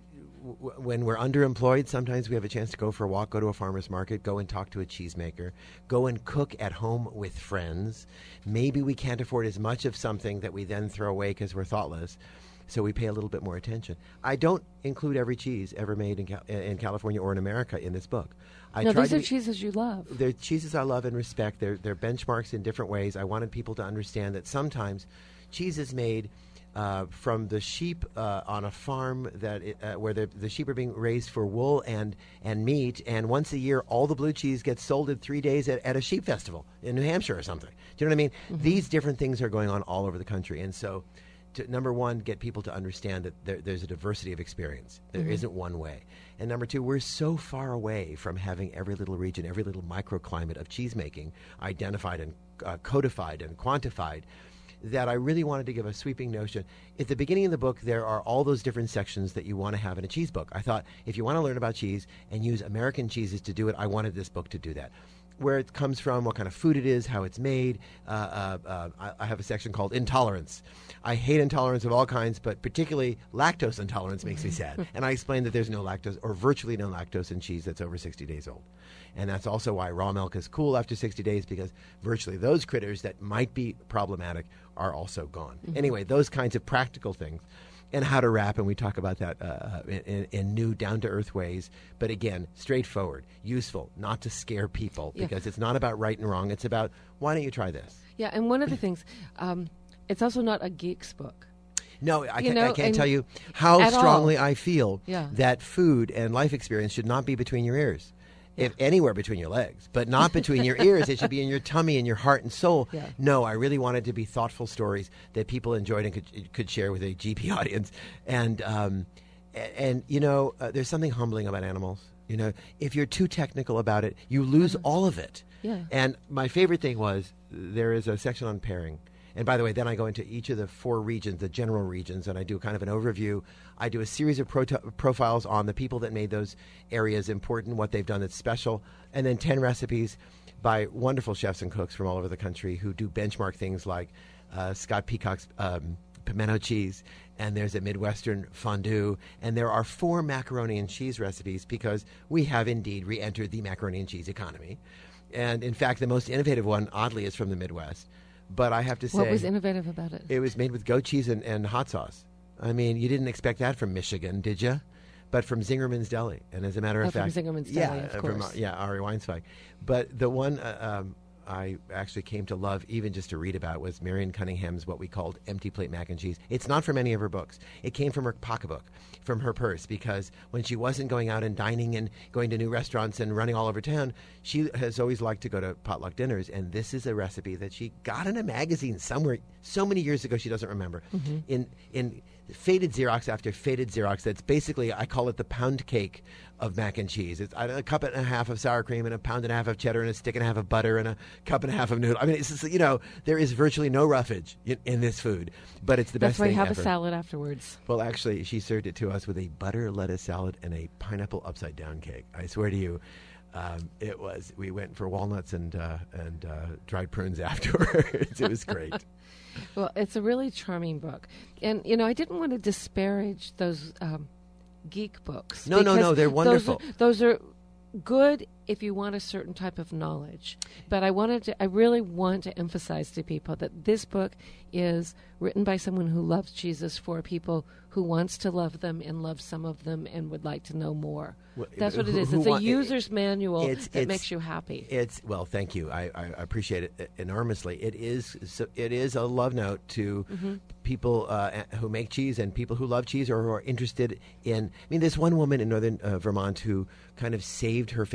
w- when we're underemployed, sometimes we have a chance to go for a walk, go to a farmer's market, go and talk to a cheesemaker, go and cook at home with friends. Maybe we can't afford as much of something that we then throw away because we're thoughtless. So we pay a little bit more attention. I don't include every cheese ever made in, Cal- in California or in America in this book. I No, tried these to are be- cheeses you love. They're cheeses I love and respect. They're, they're benchmarks in different ways. I wanted people to understand that sometimes cheese is made uh, from the sheep uh, on a farm that it, uh, where the, the sheep are being raised for wool and, and meat, and once a year all the blue cheese gets sold in three days at, at a sheep festival in New Hampshire or something. Do you know what I mean? Mm-hmm. These different things are going on all over the country, and so to, number one, get people to understand that there, there's a diversity of experience. There Mhm. isn't one way. And number two, we're so far away from having every little region, every little microclimate of cheesemaking identified and uh, codified and quantified, that I really wanted to give a sweeping notion. At the beginning of the book, there are all those different sections that you want to have in a cheese book. I thought, if you want to learn about cheese and use American cheeses to do it, I wanted this book to do that. Where it comes from, what kind of food it is, how it's made. Uh, uh, uh, I, I have a section called Intolerance. I hate intolerance of all kinds, but particularly lactose intolerance makes me sad. And I explain that there's no lactose, or virtually no lactose, in cheese that's over sixty days old. And that's also why raw milk is cool after sixty days, because virtually those critters that might be problematic are also gone. Mhm. Anyway, those kinds of practical things. And how to wrap, and we talk about that uh, in, in new, down-to-earth ways. But again, straightforward, useful, not to scare people, Yeah. because it's not about right and wrong. It's about, why don't you try this? Yeah, and one of the things, um, it's also not a geek's book. No, I, You can, know, I can't and tell you how at all. strongly I feel Yeah. that food and life experience should not be between your ears. If anywhere between your legs, but not between your ears. It should be in your tummy and your heart and soul. Yeah. No, I really wanted to be thoughtful stories that people enjoyed and could, could share with a G P audience. And, um, a- and you know, uh, there's something humbling about animals. You know, if you're too technical about it, you lose all of it. Yeah. And my favorite thing was there is a section on pairing. And by the way, then I go into each of the four regions, the general regions, and I do kind of an overview. I do a series of proto- profiles on the people that made those areas important, what they've done that's special, and then ten recipes by wonderful chefs and cooks from all over the country who do benchmark things like uh, Scott Peacock's um, pimento cheese, and there's a Midwestern fondue, and there are four macaroni and cheese recipes because we have indeed re-entered the macaroni and cheese economy. And in fact, the most innovative one, oddly, is from the Midwest. But I have to say, What was innovative about it? It was made with goat cheese and, and hot sauce. I mean, you didn't expect that from Michigan, did you? But from Zingerman's Deli. And as a matter of Oh, from fact, Zingerman's yeah, Deli, of uh, from, course. uh, yeah, Ari Weinzweig. But the one uh, um, I actually came to love, even just to read about, was Marion Cunningham's what we called empty plate mac and cheese. It's not from any of her books. It came from her pocketbook, from her purse, because when she wasn't going out and dining and going to new restaurants and running all over town, she has always liked to go to potluck dinners. And this is a recipe that she got in a magazine somewhere so many years ago she doesn't remember. Mhm. In in faded Xerox after faded Xerox, that's basically, I call it the pound cake of mac and cheese. It's a cup and a half of sour cream and a pound and a half of cheddar and a stick and a half of butter and a cup and a half of noodle. I mean, it's just, you know, there is virtually no roughage in, in this food, but it's the That's best why thing you have ever. a salad afterwards. Well, actually, she served it to us with a butter lettuce salad and a pineapple upside down cake. I swear to you, um, it was. We went for walnuts and uh, and uh, dried prunes afterwards. It was great. Well, it's a really charming book. And, you know, I didn't want to disparage those um, geek books. No, no, because no, they're those wonderful. are- Those are, good if you want a certain type of knowledge. But I wanted to, I really want to emphasize to people that this book is written by someone who loves cheeses for people who wants to love them and love some of them and would like to know more. Well, That's what it who- is. who It's a want- user's manual it's- that it's- makes you happy. It's well, thank you. I, I appreciate it enormously. It is so it is a love note to Mhm. people uh, who make cheese and people who love cheese or who are interested in. I mean, there's one woman in northern uh, Vermont who kind of saved her family's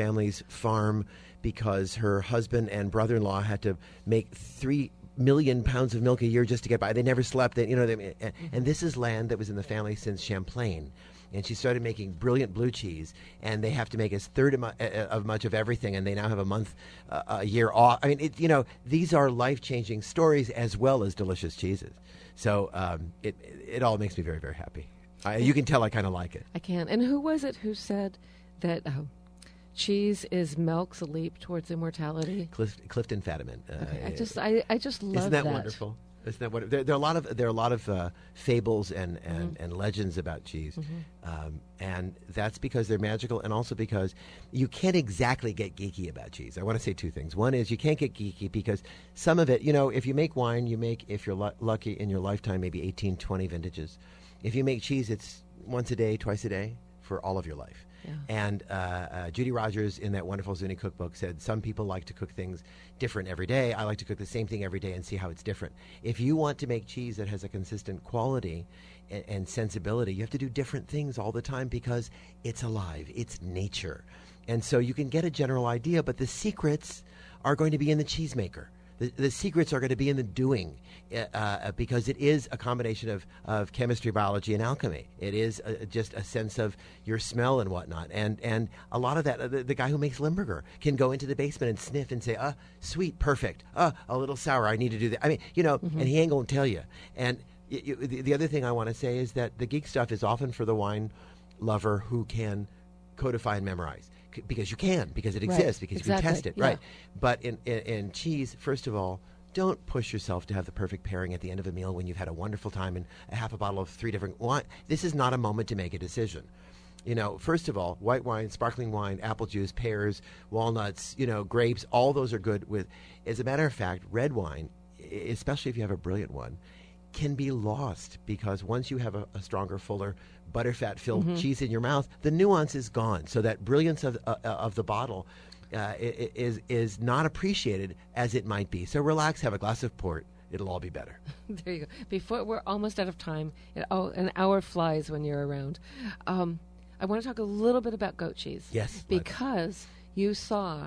farm because her husband and brother-in-law had to make three million pounds of milk a year just to get by. They never slept. They, you know, they, and, and this is land that was in the family since Champlain. And she started making brilliant blue cheese, and they have to make a third of, mu- uh, of much of everything, and they now have a month, uh, a year off. I mean, it, you know, these are life-changing stories as well as delicious cheeses. So um, it it all makes me very, very happy. I, you can tell I kind of like it. I can. And who was it who said that uh, cheese is milk's leap towards immortality? Clif, Clifton Fadiman. Uh, Okay. I just, I, I just love Isn't that, that. wonderful? Isn't that what there, there are a lot of there are a lot of uh, fables and, and, Mm-hmm. and legends about cheese, Mhm. um, and that's because they're magical, and also because you can't exactly get geeky about cheese. I want to say two things. One is you can't get geeky because some of it, you know, if you make wine, you make, if you're lu- lucky in your lifetime, maybe eighteen, twenty vintages. If you make cheese, it's once a day, twice a day for all of your life. Yeah. And uh, uh, Judy Rogers, in that wonderful Zuni cookbook, said some people like to cook things different every day. I like to cook the same thing every day and see how it's different. If you want to make cheese that has a consistent quality and, and sensibility, you have to do different things all the time because it's alive. It's nature. And so you can get a general idea, but the secrets are going to be in the cheesemaker. The, the secrets are going to be in the doing uh, uh, because it is a combination of, of chemistry, biology, and alchemy. It is uh just a sense of your smell and whatnot. And and a lot of that, uh, the, the guy who makes Limburger can go into the basement and sniff and say, ah, sweet, perfect. Ah, a little sour, I need to do that. I mean, you know, Mm-hmm. and he ain't going to tell you. And y- y- the, the other thing I want to say is that the geek stuff is often for the wine lover who can codify and memorize. C- Because you can, because it Right. exists, because you Exactly. can test it, Yeah. right? But in, in, in cheese, first of all, don't push yourself to have the perfect pairing at the end of a meal when you've had a wonderful time and a half a bottle of three different wine. This is not a moment to make a decision. You know, first of all, white wine, sparkling wine, apple juice, pears, walnuts, you know, grapes, all those are good with. As a matter of fact, red wine, e- especially if you have a brilliant one, can be lost because once you have a, a stronger, fuller, butterfat filled Mhm. cheese in your mouth, the nuance is gone. So that brilliance of uh, of the bottle uh, i- i- is is not appreciated as it might be. So relax, have a glass of port. It'll all be better. There you go. Before we're almost out of time. It, oh, an hour flies when you're around. Um, I want to talk a little bit about goat cheese. Yes. Because you saw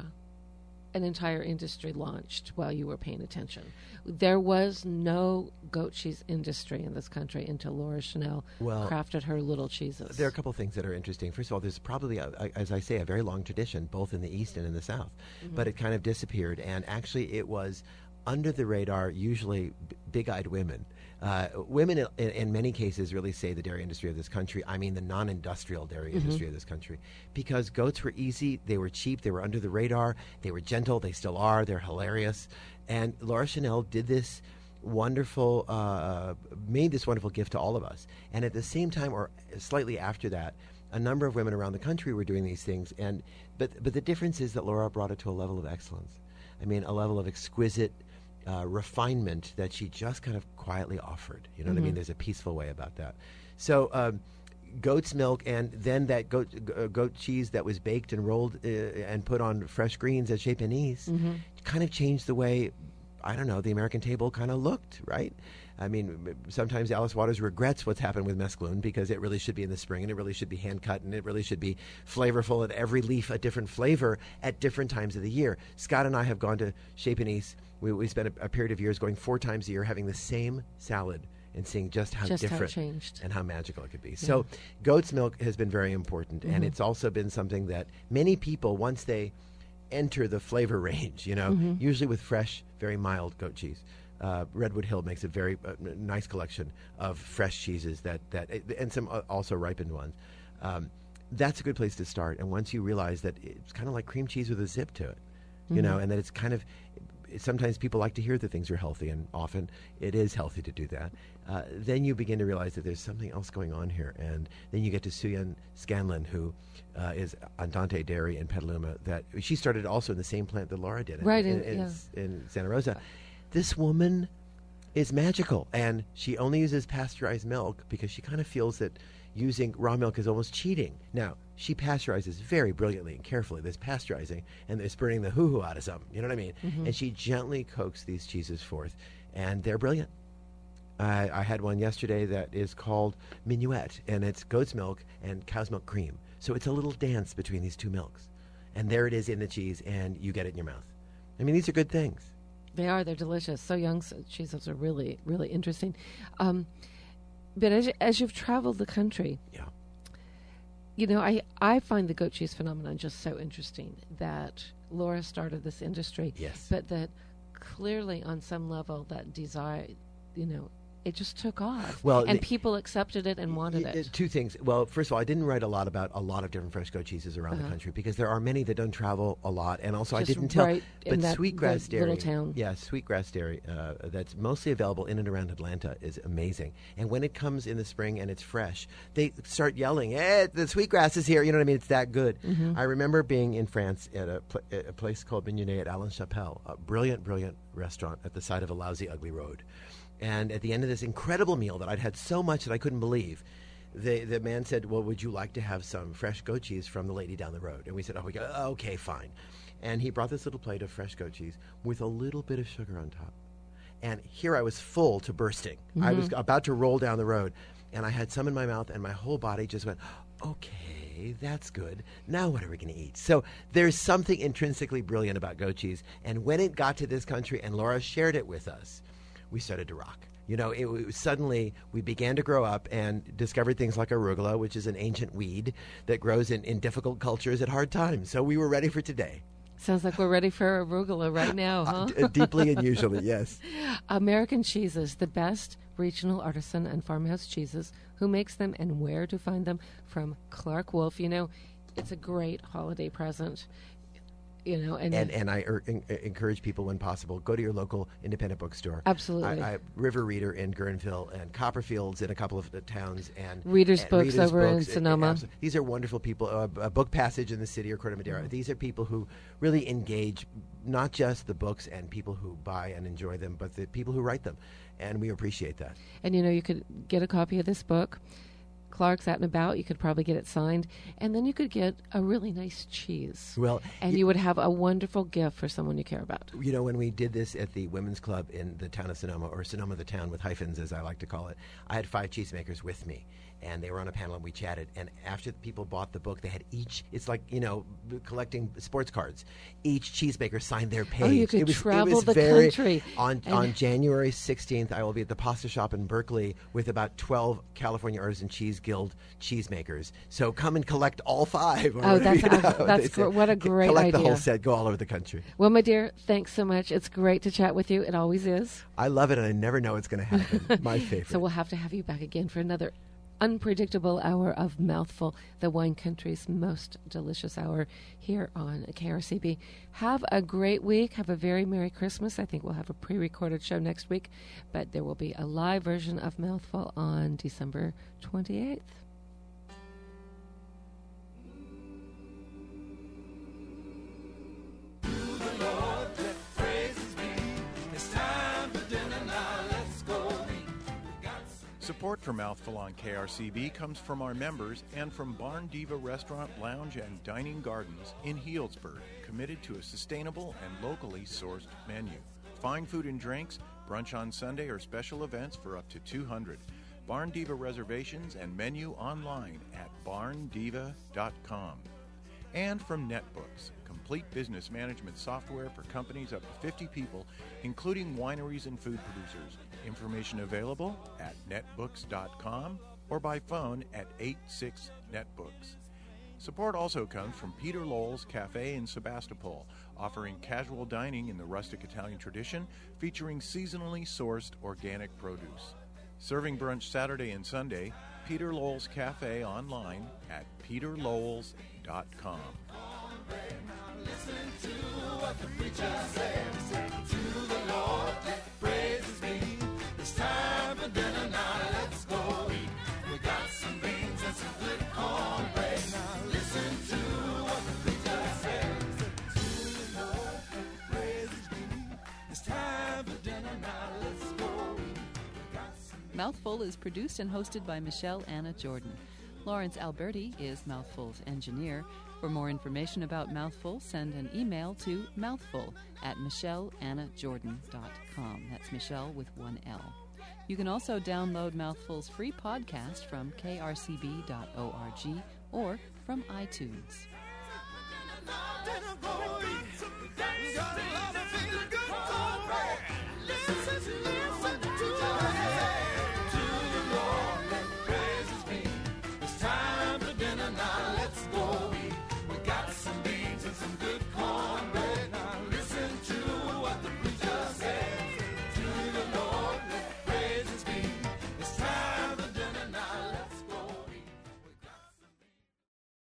an entire industry launched while you were paying attention. There was no goat cheese industry in this country until Laura Chanel Well, crafted her little cheeses. There are a couple of things that are interesting. First of all, there's probably, a, a, as I say, a very long tradition, both in the East and in the South. Mm-hmm. But it kind of disappeared. And actually, it was under the radar, usually b- big-eyed women. Uh, women, in, in many cases, really say the dairy industry of this country. I mean the non-industrial dairy Mhm. industry of this country. Because goats were easy, they were cheap, they were under the radar, they were gentle, they still are, they're hilarious. And Laura Chanel did this wonderful, uh, made this wonderful gift to all of us. And at the same time, or slightly after that, a number of women around the country were doing these things. And but but the difference is that Laura brought it to a level of excellence. I mean, a level of exquisite uh, refinement that she just kind of quietly offered. You know what I Mhm. mean? There's a peaceful way about that. So. Um, goat's milk, and then that goat g- uh, goat cheese that was baked and rolled uh, and put on fresh greens at Chez Panisse Mhm. kind of changed the way, I don't know, the American table kind of looked, right? I mean, m- sometimes Alice Waters regrets what's happened with mesclun because it really should be in the spring and it really should be hand cut and it really should be flavorful, and every leaf a different flavor at different times of the year. Scott and I have gone to Chez Panisse. We, we spent a, a period of years going four times a year having the same salad and seeing just how Just how it different changed. and how magical it could be. So goat's milk has been very important, and Mhm. it's also been something that many people, once they enter the flavor range, you know, Mhm. usually with fresh, very mild goat cheese. Uh, Redwood Hill makes a very uh, n- nice collection of fresh cheeses that, that and some uh, also ripened ones. Um, that's a good place to start. And once you realize that it's kind of like cream cheese with a zip to it, you know, Mhm. and that it's kind of, sometimes people like to hear that things are healthy, and often it is healthy to do that. Uh, then you begin to realize that there's something else going on here. And then you get to Suyan Scanlon, who uh, is Andante Dairy in Petaluma. That she started also in the same plant that Laura did, in- Right, in, in- in, yeah. in Santa Rosa. This woman is magical, and she only uses pasteurized milk because she kind of feels that using raw milk is almost cheating. Now, she pasteurizes very brilliantly and carefully. There's pasteurizing, and there's burning the hoo-hoo out of something. You know what I mean? Mhm. And she gently coaxes these cheeses forth, and they're brilliant. I, I had one yesterday that is called Minuet, and it's goat's milk and cow's milk cream. So it's a little dance between these two milks. and there it is in the cheese, and you get it in your mouth. I mean, these are good things. They are. They're delicious. So young so cheeses are really, really interesting. Um, but as, as you've traveled the country, yeah, you know, I, I find the goat cheese phenomenon just so interesting that Laura started this industry. Yes. But that clearly on some level that desire, you know, it just took off. Well, and the, people accepted it and wanted y- it. Two things. Well, first of all, I didn't write a lot about a lot of different fresh goat cheeses around Uh-huh. the country because there are many that don't travel a lot, and also Just I didn't tell. right in but that Sweetgrass li- Dairy, little town. yeah, Sweetgrass Dairy, uh, that's mostly available in and around Atlanta, is amazing. And when it comes in the spring and it's fresh, they start yelling, "Hey, the Sweetgrass is here!" You know what I mean? It's that good. Mhm. I remember being in France at a, pl- at a place called Mignonnet at Alain Chapelle, a brilliant, brilliant restaurant at the side of a lousy, ugly road. And at the end of this incredible meal that I'd had so much that I couldn't believe, the the man said, "Well, would you like to have some fresh goat cheese from the lady down the road?" And we said, "Oh, we go, oh, okay, fine." And he brought this little plate of fresh goat cheese with a little bit of sugar on top. And here I was full to bursting. I was Mhm. about to roll down the road, and I had some in my mouth, and my whole body just went, "Okay, that's good. Now what are we going to eat?" So there's something intrinsically brilliant about goat cheese. And when it got to this country, and Laura shared it with us, we started to rock. You know, it, it was suddenly we began to grow up and discovered things like arugula, which is an ancient weed that grows in, in difficult cultures at hard times. So we were ready for today. Sounds like we're ready for arugula right now, huh? Uh, d- deeply and usually, yes. American Cheeses, the best regional artisan and farmhouse cheeses. Who makes them and where to find them? From Clark Wolf. You know, it's a great holiday present. You know, and And, and I er, en- encourage people, when possible, go to your local independent bookstore. Absolutely. I, I, River Reader in Guerneville and Copperfields in a couple of the towns. and Reader's and Books over in Books. Sonoma. Abso- These are wonderful people. Uh, a Book Passage in the City or Corte Madera. Mm-hmm. These are people who really engage not just the books and people who buy and enjoy them, but the people who write them. And we appreciate that. And, you know, you could get a copy of this book. Clark's Out and About. You could probably get it signed. And then you could get a really nice cheese. Well, and y- you would have a wonderful gift for someone you care about. You know, when we did this at the Women's Club in the town of Sonoma, or Sonoma the town with hyphens, as I like to call it, I had five cheesemakers with me. And they were on a panel, and we chatted. And after the people bought the book, they had each, it's like, you know, collecting sports cards. Each cheesemaker signed their page. Oh, you could it was, travel it was the very, country. On, And- on January sixteenth, I will be at the Pasta Shop in Berkeley with about twelve California Artisan Cheese Guild cheesemakers. So come and collect all five. Oh, that's- you know, uh, that's they say. gr- what a great Collect the idea. whole set. Go all over the country. Well, my dear, thanks so much. It's great to chat with you. It always is. I love it, and I never know what's going to happen. My favorite. So we'll have to have you back again for another unpredictable hour of Mouthful, the wine country's most delicious hour here on K R C B. Have a great week. Have a very Merry Christmas. I think we'll have a pre-recorded show next week, but there will be a live version of Mouthful on December twenty-eighth. Support for Mouthful on K R C B comes from our members and from Barn Diva Restaurant, Lounge, and Dining Gardens in Healdsburg, committed to a sustainable and locally sourced menu. Fine food and drinks, brunch on Sunday, or special events for up to two hundred. Barn Diva reservations and menu online at barn diva dot com. And from NetBooks, complete business management software for companies up to fifty people, including wineries and food producers. Information available at netbooks dot com or by phone at eight six netbooks. Support also comes from Peter Lowell's Cafe in Sebastopol, offering casual dining in the rustic Italian tradition, featuring seasonally sourced organic produce. Serving brunch Saturday and Sunday, Peter Lowell's Cafe online at peter lowells dot com. Listen to what the preacher says. To the Lord, let the praises be. It's time for dinner now. Let's go eat. We got some beans and some good cornbread. Now listen to what the preacher says. To the Lord, let the praises be. It's time for dinner now. Let's go eat. We got some Mouthful is produced and hosted by Michelle Anna Jordan. Lawrence Alberti is Mouthful's engineer. For more information about Mouthful, send an email to mouthful at michelle anna jordan dot com. That's Michelle with one L. You can also download Mouthful's free podcast from k r c b dot org or from iTunes. dinner going.